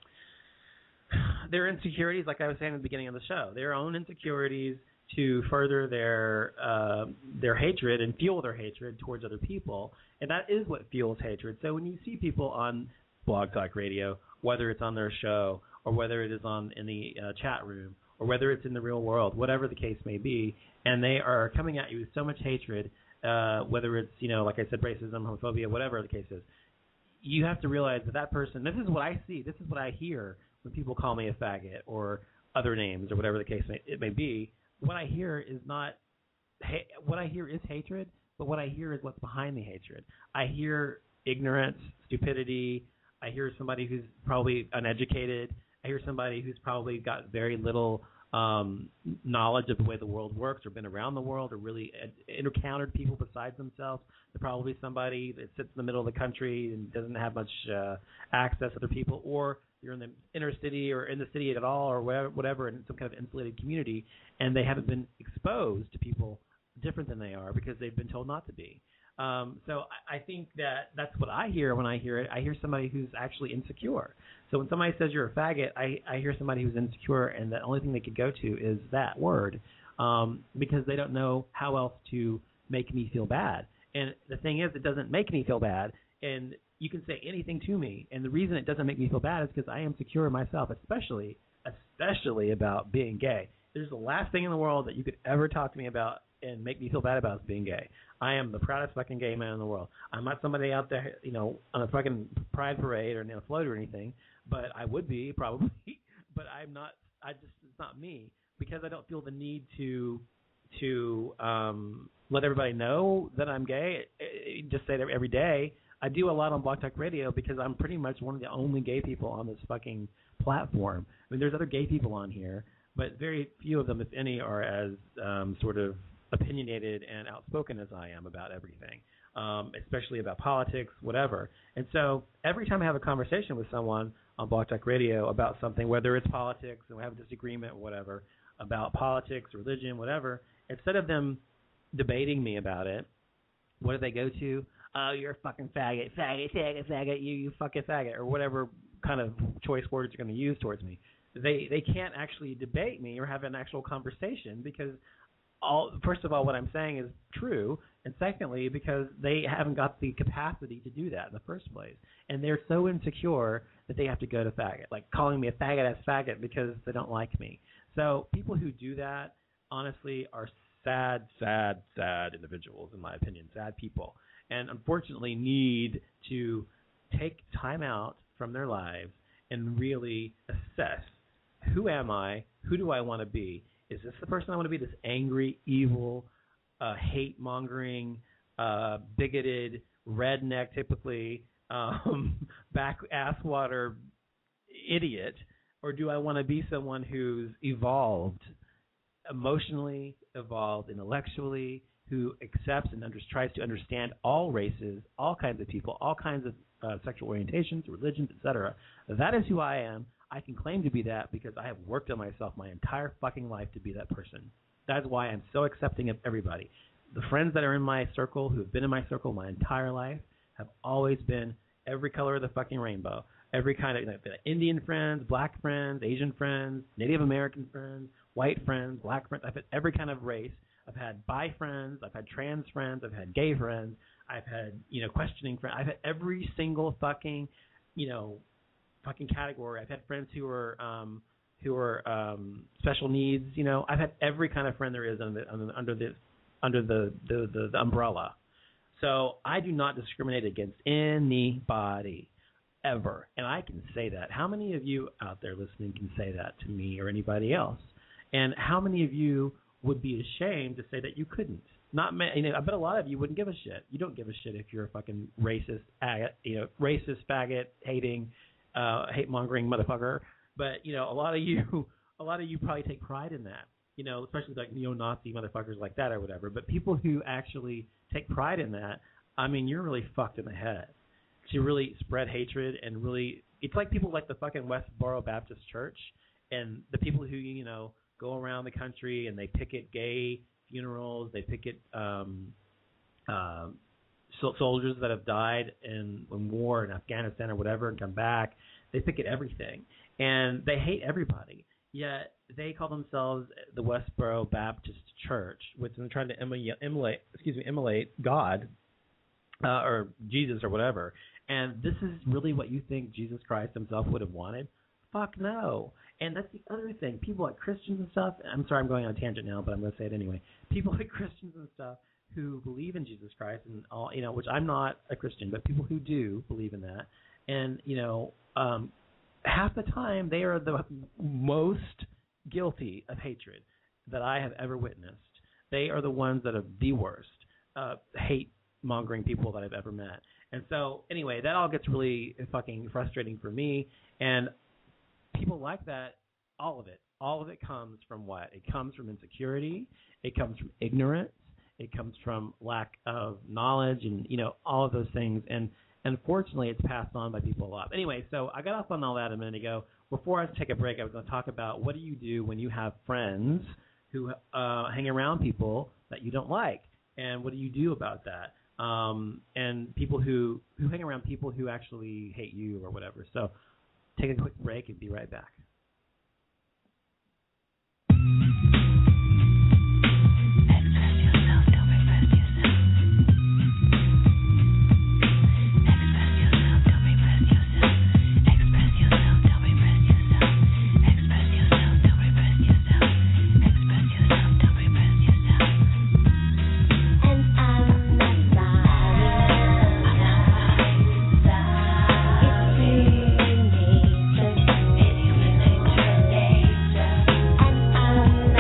their insecurities, like I was saying at the beginning of the show, their own insecurities to further their uh, their hatred and fuel their hatred towards other people, and that is what fuels hatred. So when you see people on Blog Talk Radio, whether it's on their show or whether it is on in the uh, chat room or whether it's in the real world, whatever the case may be, and they are coming at you with so much hatred, uh, whether it's, you know, like I said, racism, homophobia, whatever the case is, you have to realize that that person, this is what I see, this is what I hear when people call me a faggot or other names or whatever the case may, it may be. What I hear is not ha- – what I hear is hatred, but what I hear is what's behind the hatred. I hear ignorance, stupidity. I hear somebody who's probably uneducated. I hear somebody who's probably got very little um, knowledge of the way the world works or been around the world or really ed- encountered people besides themselves. They're probably somebody that sits in the middle of the country and doesn't have much uh, access to other people, or you're in the inner city or in the city at all or whatever, whatever in some kind of insulated community, and they haven't been exposed to people different than they are because they've been told not to be. Um, so I, I think that that's what I hear when I hear it. I hear somebody who's actually insecure. So when somebody says you're a faggot, I, I hear somebody who's insecure, and the only thing they could go to is that word um, because they don't know how else to make me feel bad. And the thing is, it doesn't make me feel bad, and you can say anything to me, and the reason it doesn't make me feel bad is because I am secure in myself, especially especially about being gay. There's the last thing in the world that you could ever talk to me about and make me feel bad about is being gay. I am the proudest fucking gay man in the world. I'm not somebody out there, you know, on a fucking pride parade or in a float or anything, but I would be probably, but I'm not, I just, it's not me because I don't feel the need to to um, let everybody know that I'm gay, just say that every day. I do a lot on Blog Talk Radio because I'm pretty much one of the only gay people on this fucking platform. I mean, there's other gay people on here, but very few of them, if any, are as um, sort of opinionated and outspoken as I am about everything, um, especially about politics, whatever. And so every time I have a conversation with someone on Blog Talk Radio about something, whether it's politics and we have a disagreement or whatever, about politics, religion, whatever, instead of them debating me about it, what do they go to? Oh, you're a fucking faggot, faggot, faggot, faggot, you, you fucking faggot, or whatever kind of choice words you're going to use towards me. They they can't actually debate me or have an actual conversation because, all first of all, what I'm saying is true, and secondly, because they haven't got the capacity to do that in the first place. And they're so insecure that they have to go to faggot, like calling me a faggot as faggot because they don't like me. So people who do that, honestly, are sad, sad, sad individuals, in my opinion, sad people. And unfortunately need to take time out from their lives and really assess, who am I? Who do I want to be? Is this the person I want to be, this angry, evil, uh, hate-mongering, uh, bigoted, redneck, typically, um, back-ass-water idiot? Or do I want to be someone who's evolved, emotionally evolved, intellectually, who accepts and under, tries to understand all races, all kinds of people, all kinds of uh, sexual orientations, religions, et cetera. That is who I am. I can claim to be that because I have worked on myself my entire fucking life to be that person. That's why I'm so accepting of everybody. The friends that are in my circle, who have been in my circle my entire life, have always been every color of the fucking rainbow. Every kind of, you know, Indian friends, black friends, Asian friends, Native American friends, white friends, black friends. I've had every kind of race. I've had bi friends, I've had trans friends, I've had gay friends, I've had, you know, questioning friends. I've had every single fucking, you know, fucking category. I've had friends who are um, who are um, special needs. You know, I've had every kind of friend there is under the, under the under the, the, the, the umbrella. So I do not discriminate against anybody ever, and I can say that. How many of you out there listening can say that to me or anybody else? And how many of you would be ashamed to say that you couldn't? Not, you know, I bet a lot of you wouldn't give a shit. You don't give a shit if you're a fucking racist, you know, racist, faggot, hating, uh, hate mongering motherfucker. But you know, a lot of you a lot of you probably take pride in that. You know, especially like neo-Nazi motherfuckers like that or whatever. But people who actually take pride in that, I mean, you're really fucked in the head. To really spread hatred and really, it's like people like the fucking Westboro Baptist Church and the people who, you know, go around the country and they picket gay funerals, they picket um, um, so- soldiers that have died in, in war in Afghanistan or whatever and come back. They picket everything. And they hate everybody. Yet they call themselves the Westboro Baptist Church, which they're trying to emulate, excuse me, emulate God uh, or Jesus or whatever. And this is really what you think Jesus Christ himself would have wanted? Fuck no. And that's the other thing. People like Christians and stuff, I'm sorry I'm going on a tangent now, but I'm going to say it anyway. People like Christians and stuff who believe in Jesus Christ, and all, you know, which I'm not a Christian, but people who do believe in that. And, you know, um, half the time they are the most guilty of hatred that I have ever witnessed. They are the ones that are the worst uh, hate-mongering people that I've ever met. And so, anyway, that all gets really fucking frustrating for me. And people like that, all of it, all of it comes from what? It comes from insecurity. It comes from ignorance. It comes from lack of knowledge and, you know, all of those things. And unfortunately, it's passed on by people a lot. Anyway, so I got off on all that a minute ago. Before I take a break, I was going to talk about what do you do when you have friends who uh, hang around people that you don't like, and what do you do about that? Um, and people who, who hang around people who actually hate you or whatever. So take a quick break and be right back. I'm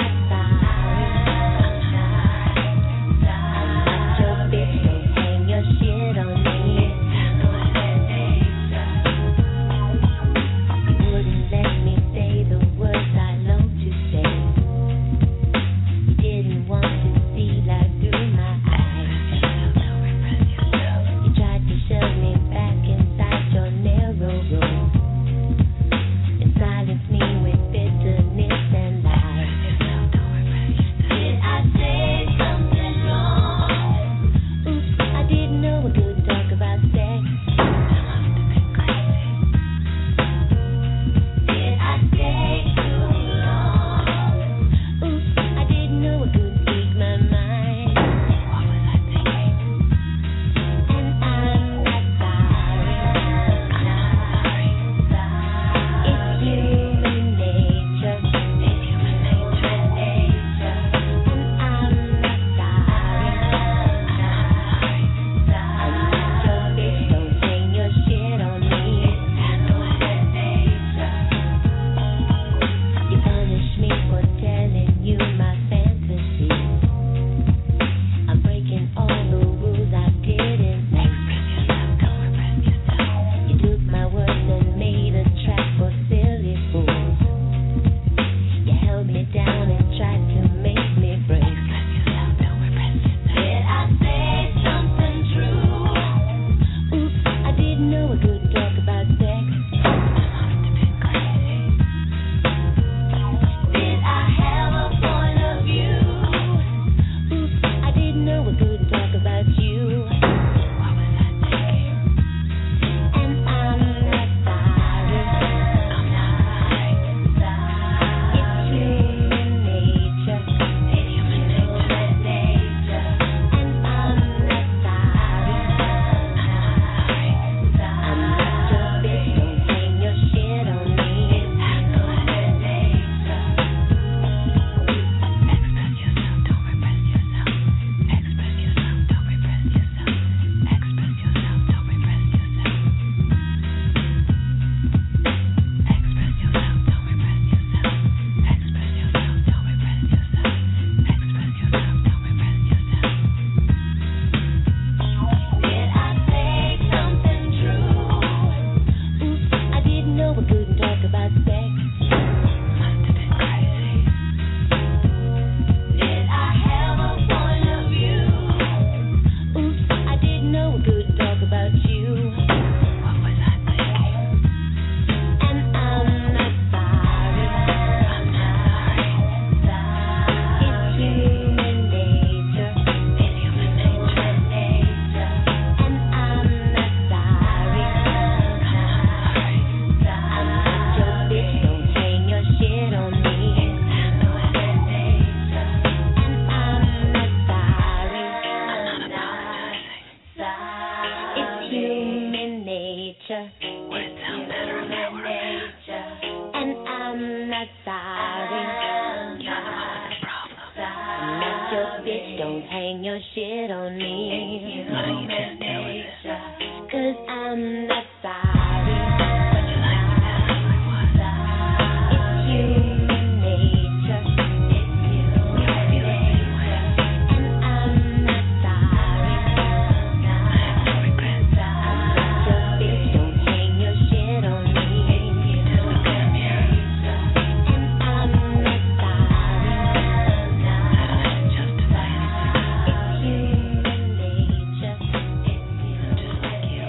nature. Would it sound better if I were a man? And I'm not sorry. You're the one with the problem. I'm not your bitch, don't hang your shit on me. Why don't you just deal with it? Cause I'm not sorry. Would you like me better if I was? It's human nature. It's human I feel the same way. And I'm not sorry. I have no regrets. I'm not your bitch, don't hang your shit on me. Just look in the mirror. And I'm not sorry. I don't have to justify anything. It's human nature. I'm just like you.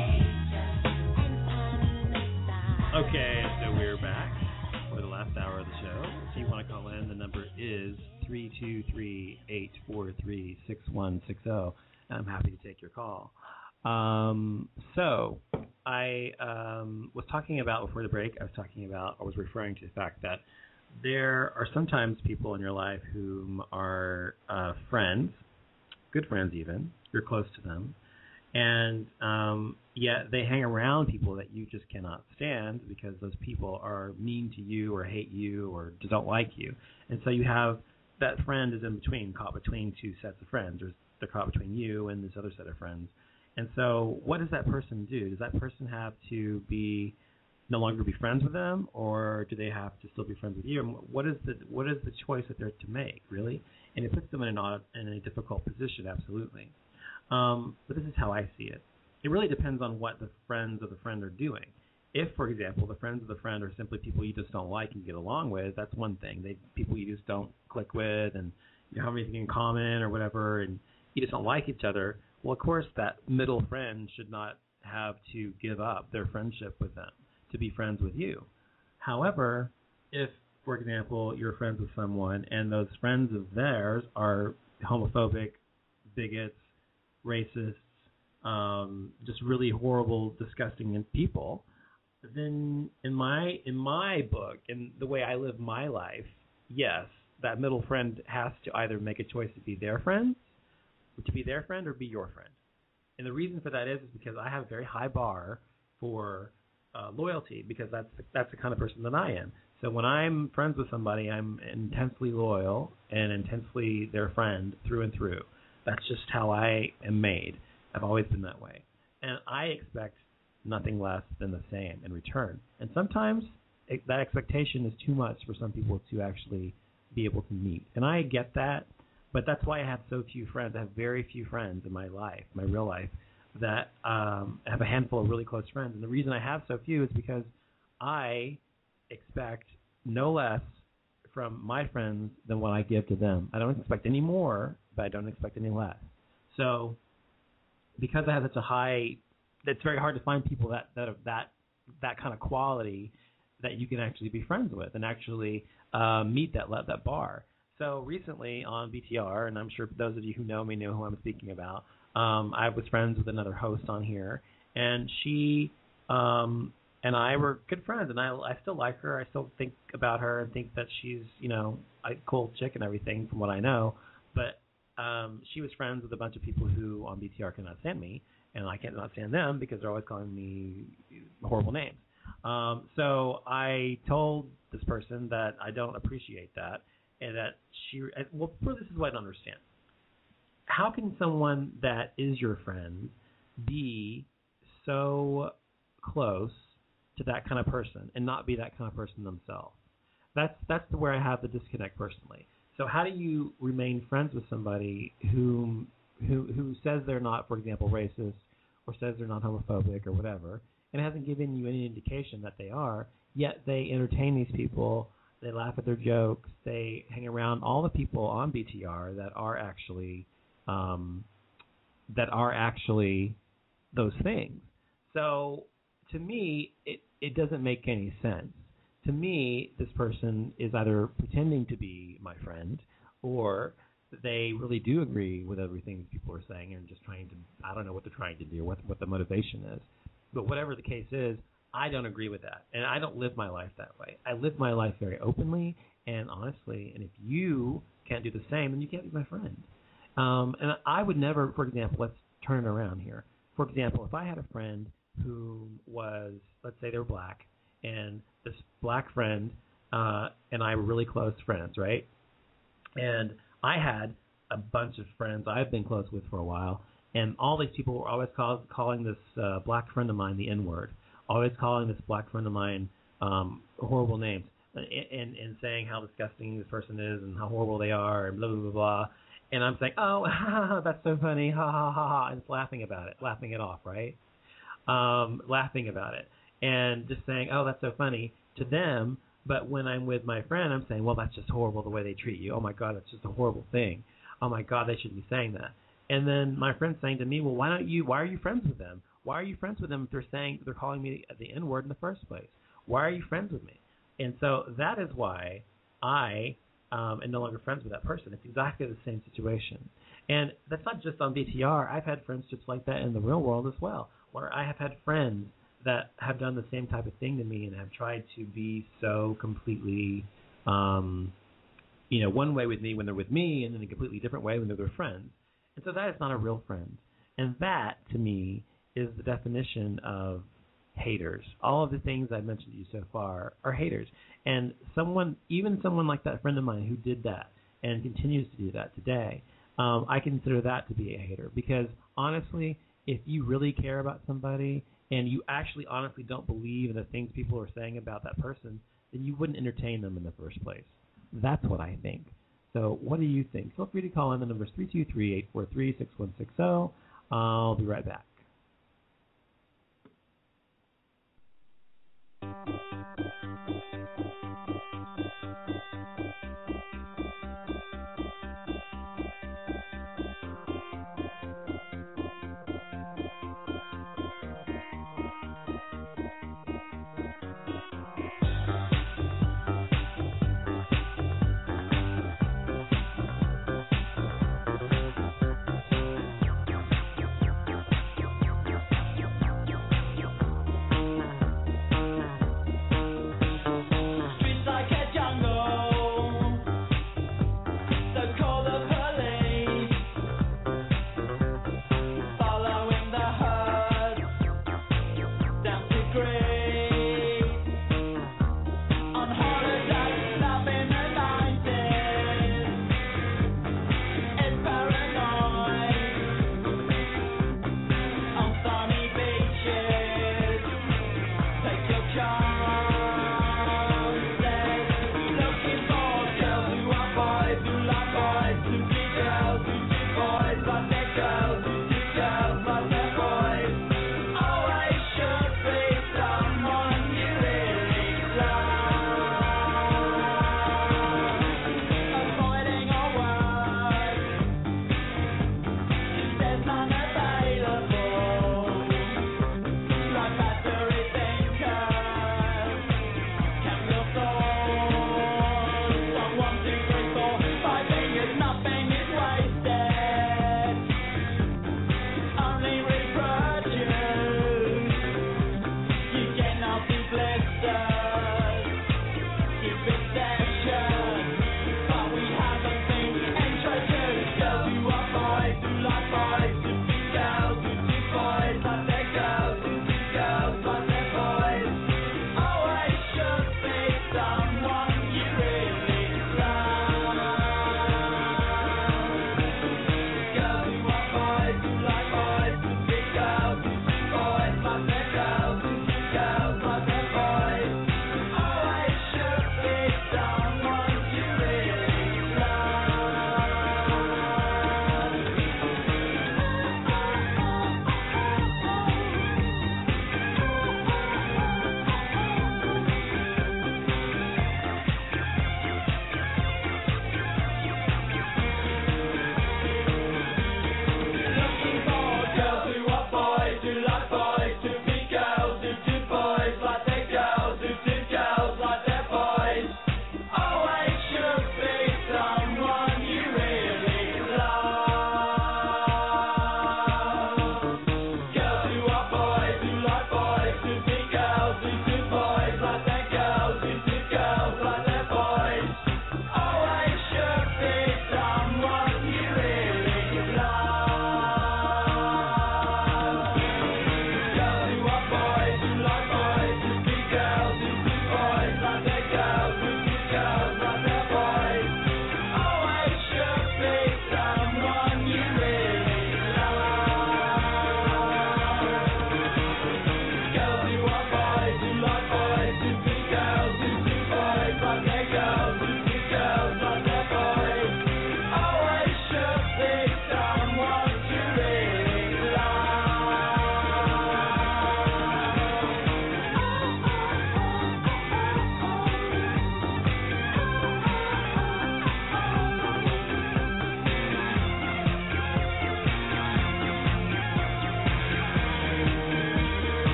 Okay, so we're back for the last hour of the show. If you want to call in, the number is three two three, eight four three, six one six zero. I'm happy to take your call. Um, so I um, was talking about, before the break, I was talking about, I was referring to the fact that there are sometimes people in your life whom are uh, friends, good friends even, you're close to them, and um, yet they hang around people that you just cannot stand because those people are mean to you or hate you or just don't like you. And so you have, that friend is in between, caught between two sets of friends, or they're caught between you and this other set of friends. And so what does that person do? Does that person have to be no longer be friends with them, or do they have to still be friends with you? And what is the what is the choice that they're to make, really? And it puts them in an odd, in a difficult position, absolutely. Um, but this is how I see it. It really depends on what the friends of the friend are doing. If, for example, the friends of the friend are simply people you just don't like and get along with, that's one thing. They people you just don't click with, and you don't have anything in common or whatever, and you just don't like each other. Well, of course, that middle friend should not have to give up their friendship with them to be friends with you. However, if, for example, you're friends with someone and those friends of theirs are homophobic, bigots, racists, um, just really horrible, disgusting people, then in my in my book, in the way I live my life, yes, that middle friend has to either make a choice to be their friend, to be their friend, or be your friend. And the reason for that is, is because I have a very high bar for uh, loyalty, because that's the, that's the kind of person that I am. So when I'm friends with somebody, I'm intensely loyal and intensely their friend through and through. That's just how I am made. I've always been that way. And I expect nothing less than the same in return. And sometimes it, that expectation is too much for some people to actually be able to meet. And I get that, but that's why I have so few friends. I have very few friends in my life, my real life, that um, I have a handful of really close friends. And the reason I have so few is because I expect no less from my friends than what I give to them. I don't expect any more, but I don't expect any less. So because I have such a high, it's very hard to find people that, that have that that kind of quality that you can actually be friends with and actually uh, meet that that bar. So recently on B T R, and I'm sure those of you who know me know who I'm speaking about, um, I was friends with another host on here, and she um, and I were good friends, and I, I still like her. I still think about her and think that she's, you know, a cool chick and everything from what I know, but um, she was friends with a bunch of people who on B T R cannot stand me, and I cannot stand them because they're always calling me horrible names. Um, so I told this person that I don't appreciate that, and that she, well, this is what I don't understand. How can someone that is your friend be so close to that kind of person and not be that kind of person themselves? That's that's where I have the disconnect personally. So how do you remain friends with somebody who who who says they're not, for example, racist, or says they're not homophobic or whatever, and hasn't given you any indication that they are, yet they entertain these people, they laugh at their jokes, they hang around all the people on B T R that are actually um, that are actually those things. So to me, it, it doesn't make any sense. To me, this person is either pretending to be my friend, or they really do agree with everything people are saying and just trying to, I don't know what they're trying to do, what what the motivation is. But whatever the case is, I don't agree with that. And I don't live my life that way. I live my life very openly and honestly. And if you can't do the same, then you can't be my friend. Um, and I would never, for example, let's turn it around here. For example, if I had a friend who was, let's say they were black, and this black friend uh, and I were really close friends, right? And I had a bunch of friends I've been close with for a while, and all these people were always call, calling this uh, black friend of mine the N-word, always calling this black friend of mine um, horrible names, and, and, and saying how disgusting this person is and how horrible they are, and blah, blah, blah, blah. And I'm saying, oh, ha, ha, that's so funny, ha, ha, ha, ha, and just laughing about it, laughing it off, right? Um, laughing about it, and just saying, oh, that's so funny to them. But when I'm with my friend, I'm saying, well, that's just horrible the way they treat you. Oh, my God, that's just a horrible thing. Oh, my God, they shouldn't be saying that. And then my friend's saying to me, well, why don't you, why are you friends with them? Why are you friends with them if they're saying, they're calling me the N-word in the first place? Why are you friends with me? And so that is why I um, am no longer friends with that person. It's exactly the same situation. And that's not just on B T R. I've had friendships like that in the real world as well, where I have had friends that have done the same type of thing to me and have tried to be so completely, um, you know, one way with me when they're with me and in a completely different way when they're with friends. And so that is not a real friend. And that, to me, is the definition of haters. All of the things I've mentioned to you so far are haters. And someone, even someone like that friend of mine who did that and continues to do that today, um, I consider that to be a hater. Because, honestly, if you really care about somebody and you actually honestly don't believe in the things people are saying about that person, then you wouldn't entertain them in the first place. That's what I think. So what do you think? Feel free to call in. The number is three two three, eight four three, six one six zero. I'll be right back.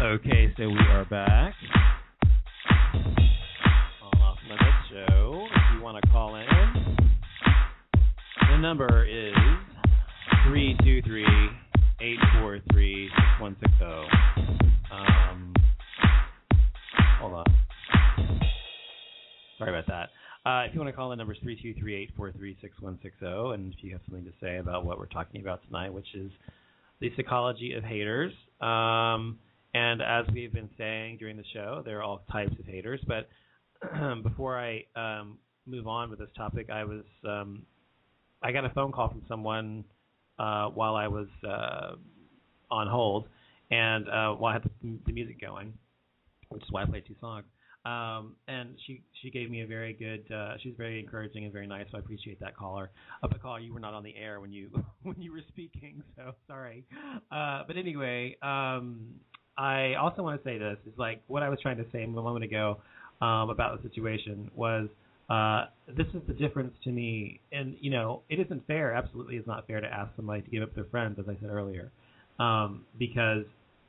Okay, so we are back on Off Limits Show. If you want to call in, the number is three two three, eight four three, six one six zero. Um, hold on. Sorry about that. Uh, if you want to call, the number is three two three, eight four three, six one six zero. And if you have something to say about what we're talking about tonight, which is the psychology of haters. Um, and as we've been saying during the show, there are all types of haters. But before I um, move on with this topic, I was um, I got a phone call from someone uh, while I was uh, on hold, and uh, while I had the, the music going, which is why I played two songs. Um, and she she gave me a very good. Uh, she was very encouraging and very nice. So I appreciate that caller. Uh, but caller, you were not on the air when you when you were speaking, so sorry. Uh, but anyway, um, I also want to say this is like what I was trying to say a moment ago um, about the situation was uh, this is the difference to me. And you know, it isn't fair. Absolutely, it's not fair to ask somebody to give up their friends, as I said earlier, um, because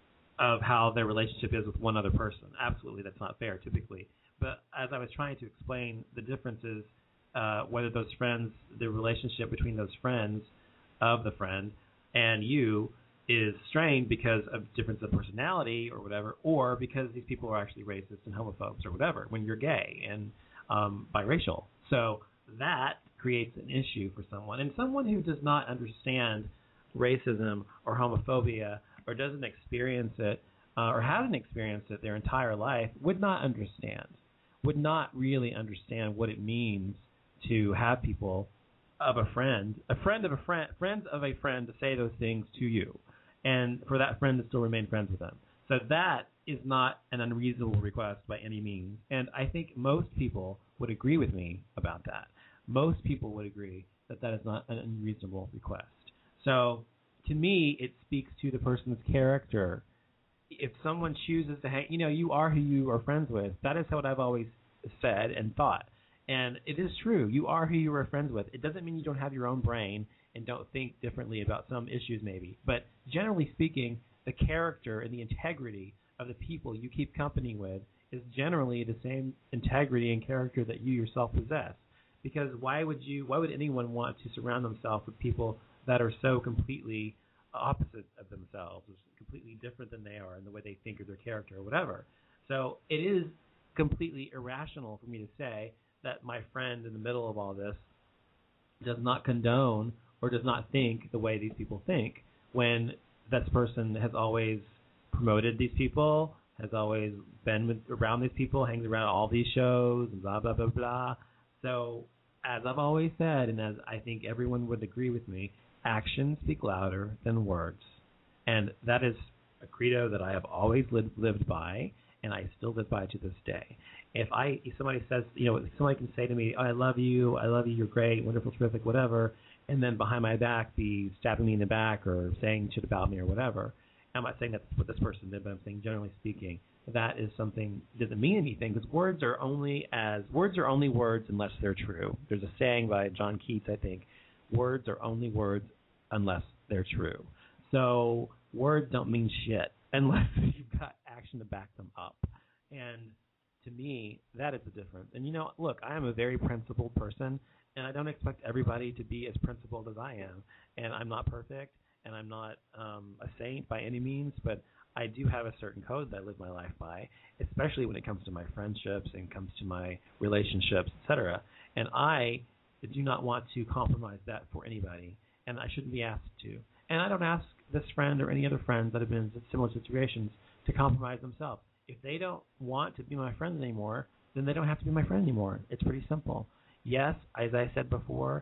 of how their relationship is with one other person. Absolutely, that's not fair, typically. But as I was trying to explain the differences, uh, whether those friends, the relationship between those friends of the friend and you is strained because of difference of personality or whatever, or because these people are actually racist and homophobes or whatever, when you're gay and um, biracial. So that creates an issue for someone. And someone who does not understand racism or homophobia or doesn't experience it uh, or hasn't experienced it their entire life would not understand, would not really understand what it means to have people of a friend, a friend of a friend, friends of a friend to say those things to you, and for that friend to still remain friends with them. So that is not an unreasonable request by any means, and I think most people would agree with me about that. Most people would agree that that is not an unreasonable request. So to me, it speaks to the person's character. If someone chooses to hang, you know, you are who you are friends with. That is what I've always said and thought. And it is true. You are who you are friends with. It doesn't mean you don't have your own brain and don't think differently about some issues maybe. But generally speaking, the character and the integrity of the people you keep company with is generally the same integrity and character that you yourself possess. Because why would you, why would anyone want to surround themselves with people that are so completely opposite of themselves, or completely different than they are in the way they think or their character or whatever? So it is completely irrational for me to say that my friend in the middle of all this does not condone or does not think the way these people think, when this person has always promoted these people, has always been with, around these people, hangs around all these shows, and blah, blah, blah, blah. So as I've always said, and as I think everyone would agree with me, actions speak louder than words. And that is a credo that I have always lived, lived by, and I still live by to this day. If I, if somebody says, you know, if somebody can say to me, oh, I love you, I love you, you're great, wonderful, terrific, whatever, and then behind my back be stabbing me in the back or saying shit about me or whatever, I'm not saying that's what this person did, but I'm saying generally speaking, that is something that doesn't mean anything, because words are only as words are only words unless they're true. There's a saying by John Keats, I think, words are only words unless they're true. So words don't mean shit unless you've got action to back them up. And to me, that is the difference. And, you know, look, I am a very principled person, and I don't expect everybody to be as principled as I am. And I'm not perfect, and I'm not um, a saint by any means, but I do have a certain code that I live my life by, especially when it comes to my friendships and comes to my relationships, et cetera. And I do not want to compromise that for anybody, and I shouldn't be asked to. And I don't ask this friend or any other friends that have been in similar situations to compromise themselves. If they don't want to be my friend anymore, then they don't have to be my friend anymore. It's pretty simple. Yes, as I said before,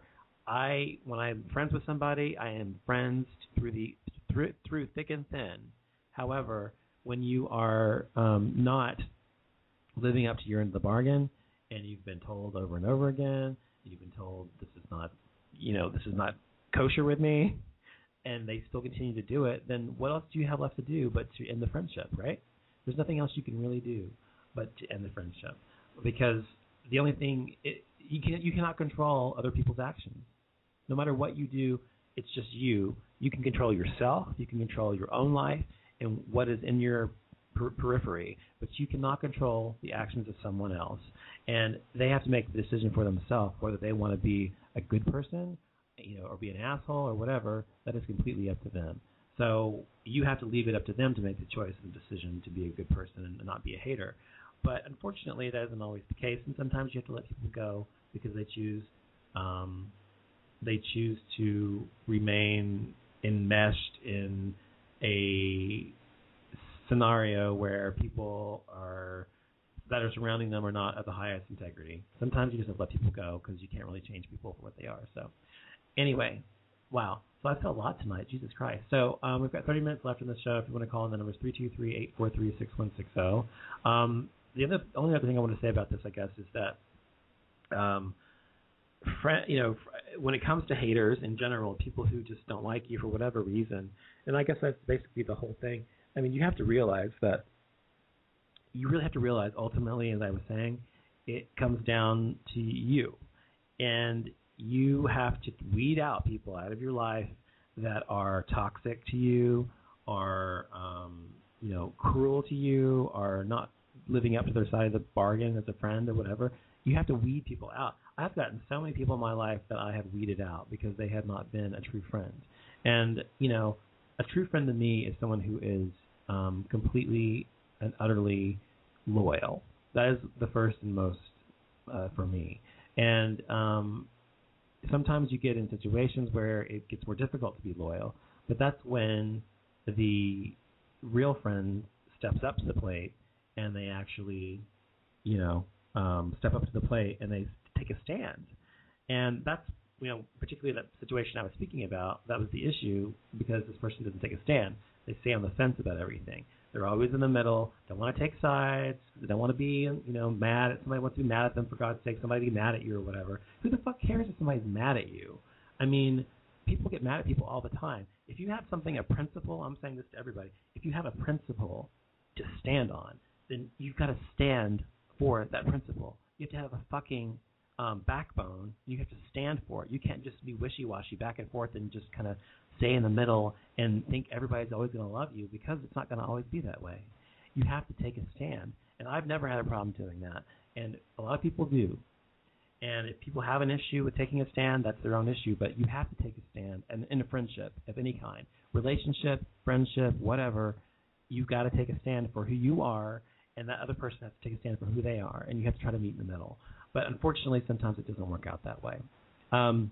I when I'm friends with somebody, I am friends through the through, through thick and thin. However, when you are um, not living up to your end of the bargain, and you've been told over and over again, you've been told this is not, you know, this is not kosher with me, and they still continue to do it, then what else do you have left to do but to end the friendship, right? There's nothing else you can really do but to end the friendship, because the only thing it, you can you cannot control other people's actions. No matter what you do, it's just you. You can control yourself. You can control your own life and what is in your per- periphery, but you cannot control the actions of someone else. And they have to make the decision for themselves whether they want to be a good person, you know, or be an asshole or whatever. That is completely up to them. So you have to leave it up to them to make the choice and decision to be a good person and not be a hater. But unfortunately, that isn't always the case, and sometimes you have to let people go because they choose um, they choose to remain enmeshed in a scenario where people are that are surrounding them are not of the highest integrity. Sometimes you just have to let people go because you can't really change people for what they are. So anyway, wow. So I've said a lot tonight. Jesus Christ. So um, we've got thirty minutes left in the show. If you want to call in, the number is three two three, eight four three, six one six zero. Um, the other, only other thing I want to say about this, I guess, is that um, friend, you know, when it comes to haters in general, people who just don't like you for whatever reason, and I guess that's basically the whole thing. I mean, you have to realize that you really have to realize ultimately, as I was saying, it comes down to you. And you have to weed out people out of your life that are toxic to you, are, um, you know, cruel to you, are not living up to their side of the bargain as a friend or whatever. You have to weed people out. I've gotten so many people in my life that I have weeded out because they have not been a true friend. And, you know, a true friend to me is someone who is um, completely and utterly loyal. That is the first and most uh, for me. And um, sometimes you get in situations where it gets more difficult to be loyal, but that's when the real friend steps up to the plate and they actually, you know, um, step up to the plate and they take a stand. And that's, you know, particularly that situation I was speaking about, that was the issue because this person doesn't take a stand. They stay on the fence about everything. They're always in the middle, don't want to take sides, they don't want to be, you know, mad at somebody, wants to be mad at them, for God's sake, somebody be mad at you or whatever. Who the fuck cares if somebody's mad at you? I mean, people get mad at people all the time. If you have something, a principle, I'm saying this to everybody, if you have a principle to stand on, then you've got to stand for that principle. You have to have a fucking um, backbone. You have to stand for it. You can't just be wishy-washy back and forth and just kind of stay in the middle and think everybody's always going to love you, because it's not going to always be that way. You have to take a stand. And I've never had a problem doing that. And a lot of people do. And if people have an issue with taking a stand, that's their own issue. But you have to take a stand. And in a friendship of any kind, relationship, friendship, whatever, you've got to take a stand for who you are, and that other person has to take a stand for who they are. And you have to try to meet in the middle. But unfortunately, sometimes it doesn't work out that way. Um,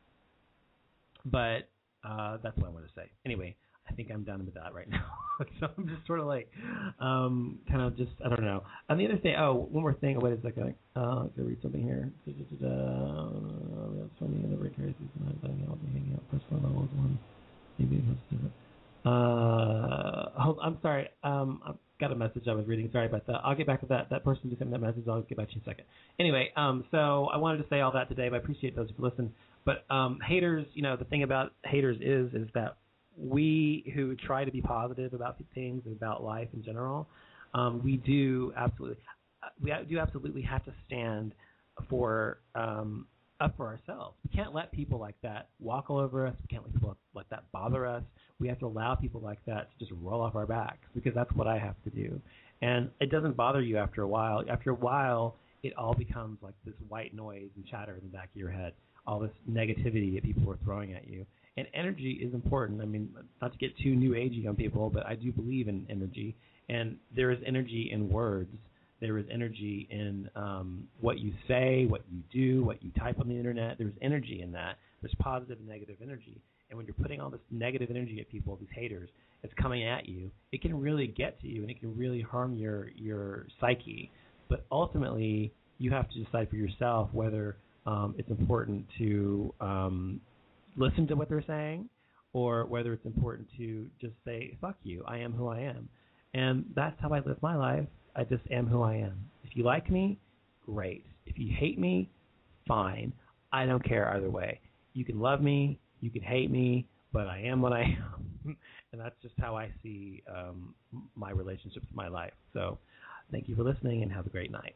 but uh, that's what I want to say. Anyway, I think I'm done with that right now. So I'm just sort of like, um, kind of just, I don't know. And the other thing, oh, one more thing. Wait a second. Uh, I'm going to read something here. That's funny. I never carries these tonight. Hanging out, hanging out. First one, I was one. Maybe it was different. Uh, hold, I'm sorry. Um, I've got a message I was reading. Sorry about that. I'll get back to that. That person just sent me that message. I'll get back to you in a second. Anyway, um, so I wanted to say all that today, but I appreciate those who listen. But um, haters, you know, the thing about haters is, is that we who try to be positive about things and about life in general, um, we do absolutely, we do absolutely have to stand for um, up for ourselves. We can't let people like that walk all over us. We can't let people like that bother us. We have to allow people like that to just roll off our backs, because that's what I have to do. And it doesn't bother you after a while. After a while, it all becomes like this white noise and chatter in the back of your head, all this negativity that people are throwing at you. And energy is important. I mean, not to get too new agey on people, but I do believe in energy. And there is energy in words. There is energy in um, what you say, what you do, what you type on the internet. There's energy in that. There's positive and negative energy. And when you're putting all this negative energy at people, these haters, it's coming at you, it can really get to you, and it can really harm your, your psyche. But ultimately, you have to decide for yourself whether um, it's important to um, listen to what they're saying, or whether it's important to just say, fuck you, I am who I am. And that's how I live my life. I just am who I am. If you like me, great. If you hate me, fine. I don't care either way. You can love me, you can hate me, but I am what I am. And that's just how I see um, my relationships in my life. So thank you for listening, and have a great night.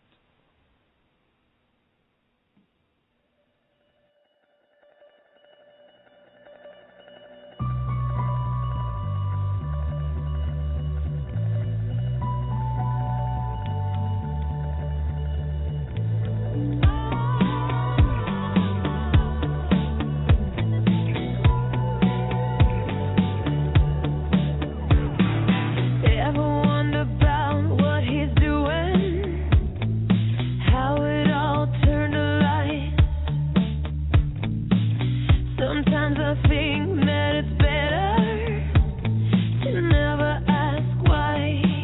Sometimes I think that it's better to never ask why.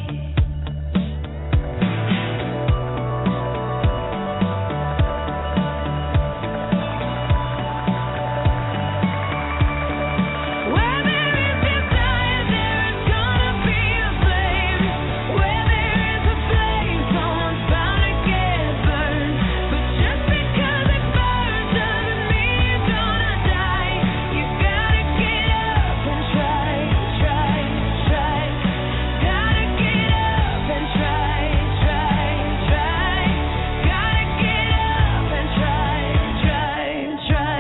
Where there is desire, there is gonna be a flame. Where there is a flame, someone's bound to get burned. But just because it burns doesn't mean you're gonna die. You gotta get up and try, try, try. Gotta get up and try, try, try. Gotta get up and try, try, try.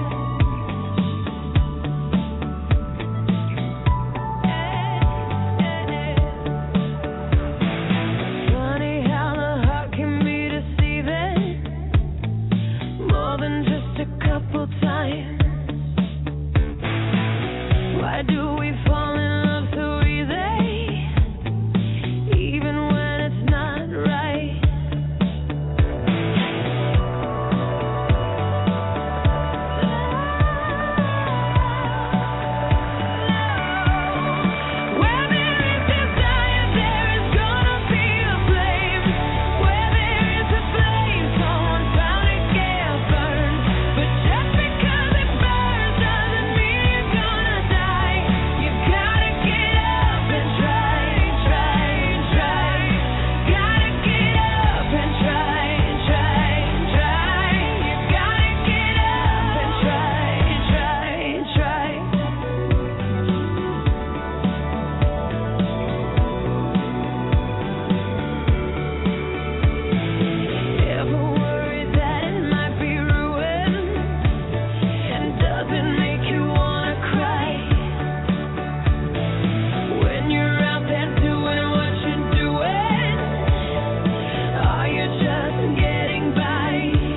Funny how the heart can be deceiving, more than just a couple times. Why do we fall in love so easy, even when it's not right? Where there is desire, there is gonna be a flame. Where there is a flame, someone's bound to get burned. But just because it burns doesn't mean you're gonna die. You gotta get up and try, try, try. Gotta get up and try, try, try. You gotta get up and try, try, try. Ever worried that it might be ruined? And does it make you wanna cry? When you're out there doing what you're doing, are you just getting by?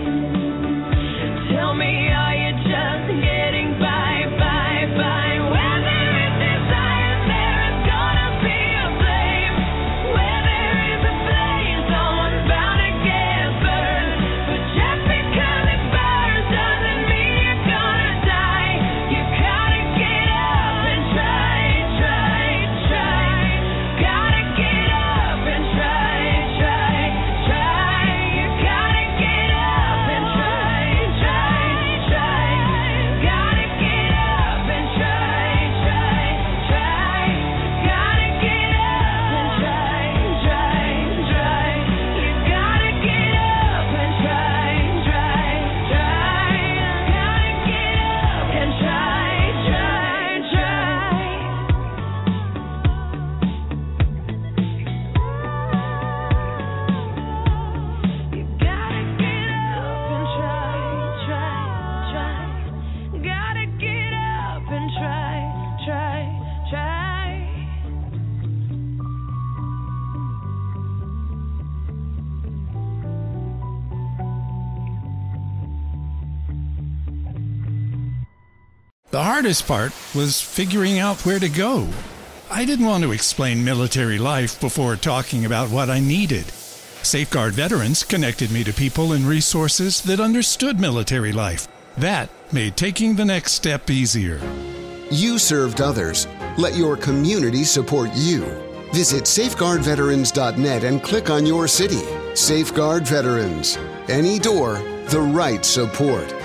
Tell me, are you just getting by, by, by? Where there is desire, there is gonna be a flame. Where there is a flame, someone's bound to get burned. But just because it burns doesn't mean you're gonna die. You gotta get up and try, try, try. Gotta get up and try, try, try. You gotta get up and try, try, try. Gotta get up and try, try, try. Gotta get up and try, try, try. You gotta get up and try, try, try. Gotta get up and try, try, try. You gotta get up and try, try, try. Gotta get up and try, try, try. The hardest part was figuring out where to go. I didn't want to explain military life before talking about what I needed. Safeguard Veterans connected me to people and resources that understood military life. That made taking the next step easier. You served others. Let your community support you. Visit safeguard veterans dot net and click on your city. Safeguard Veterans. Any door, the right support.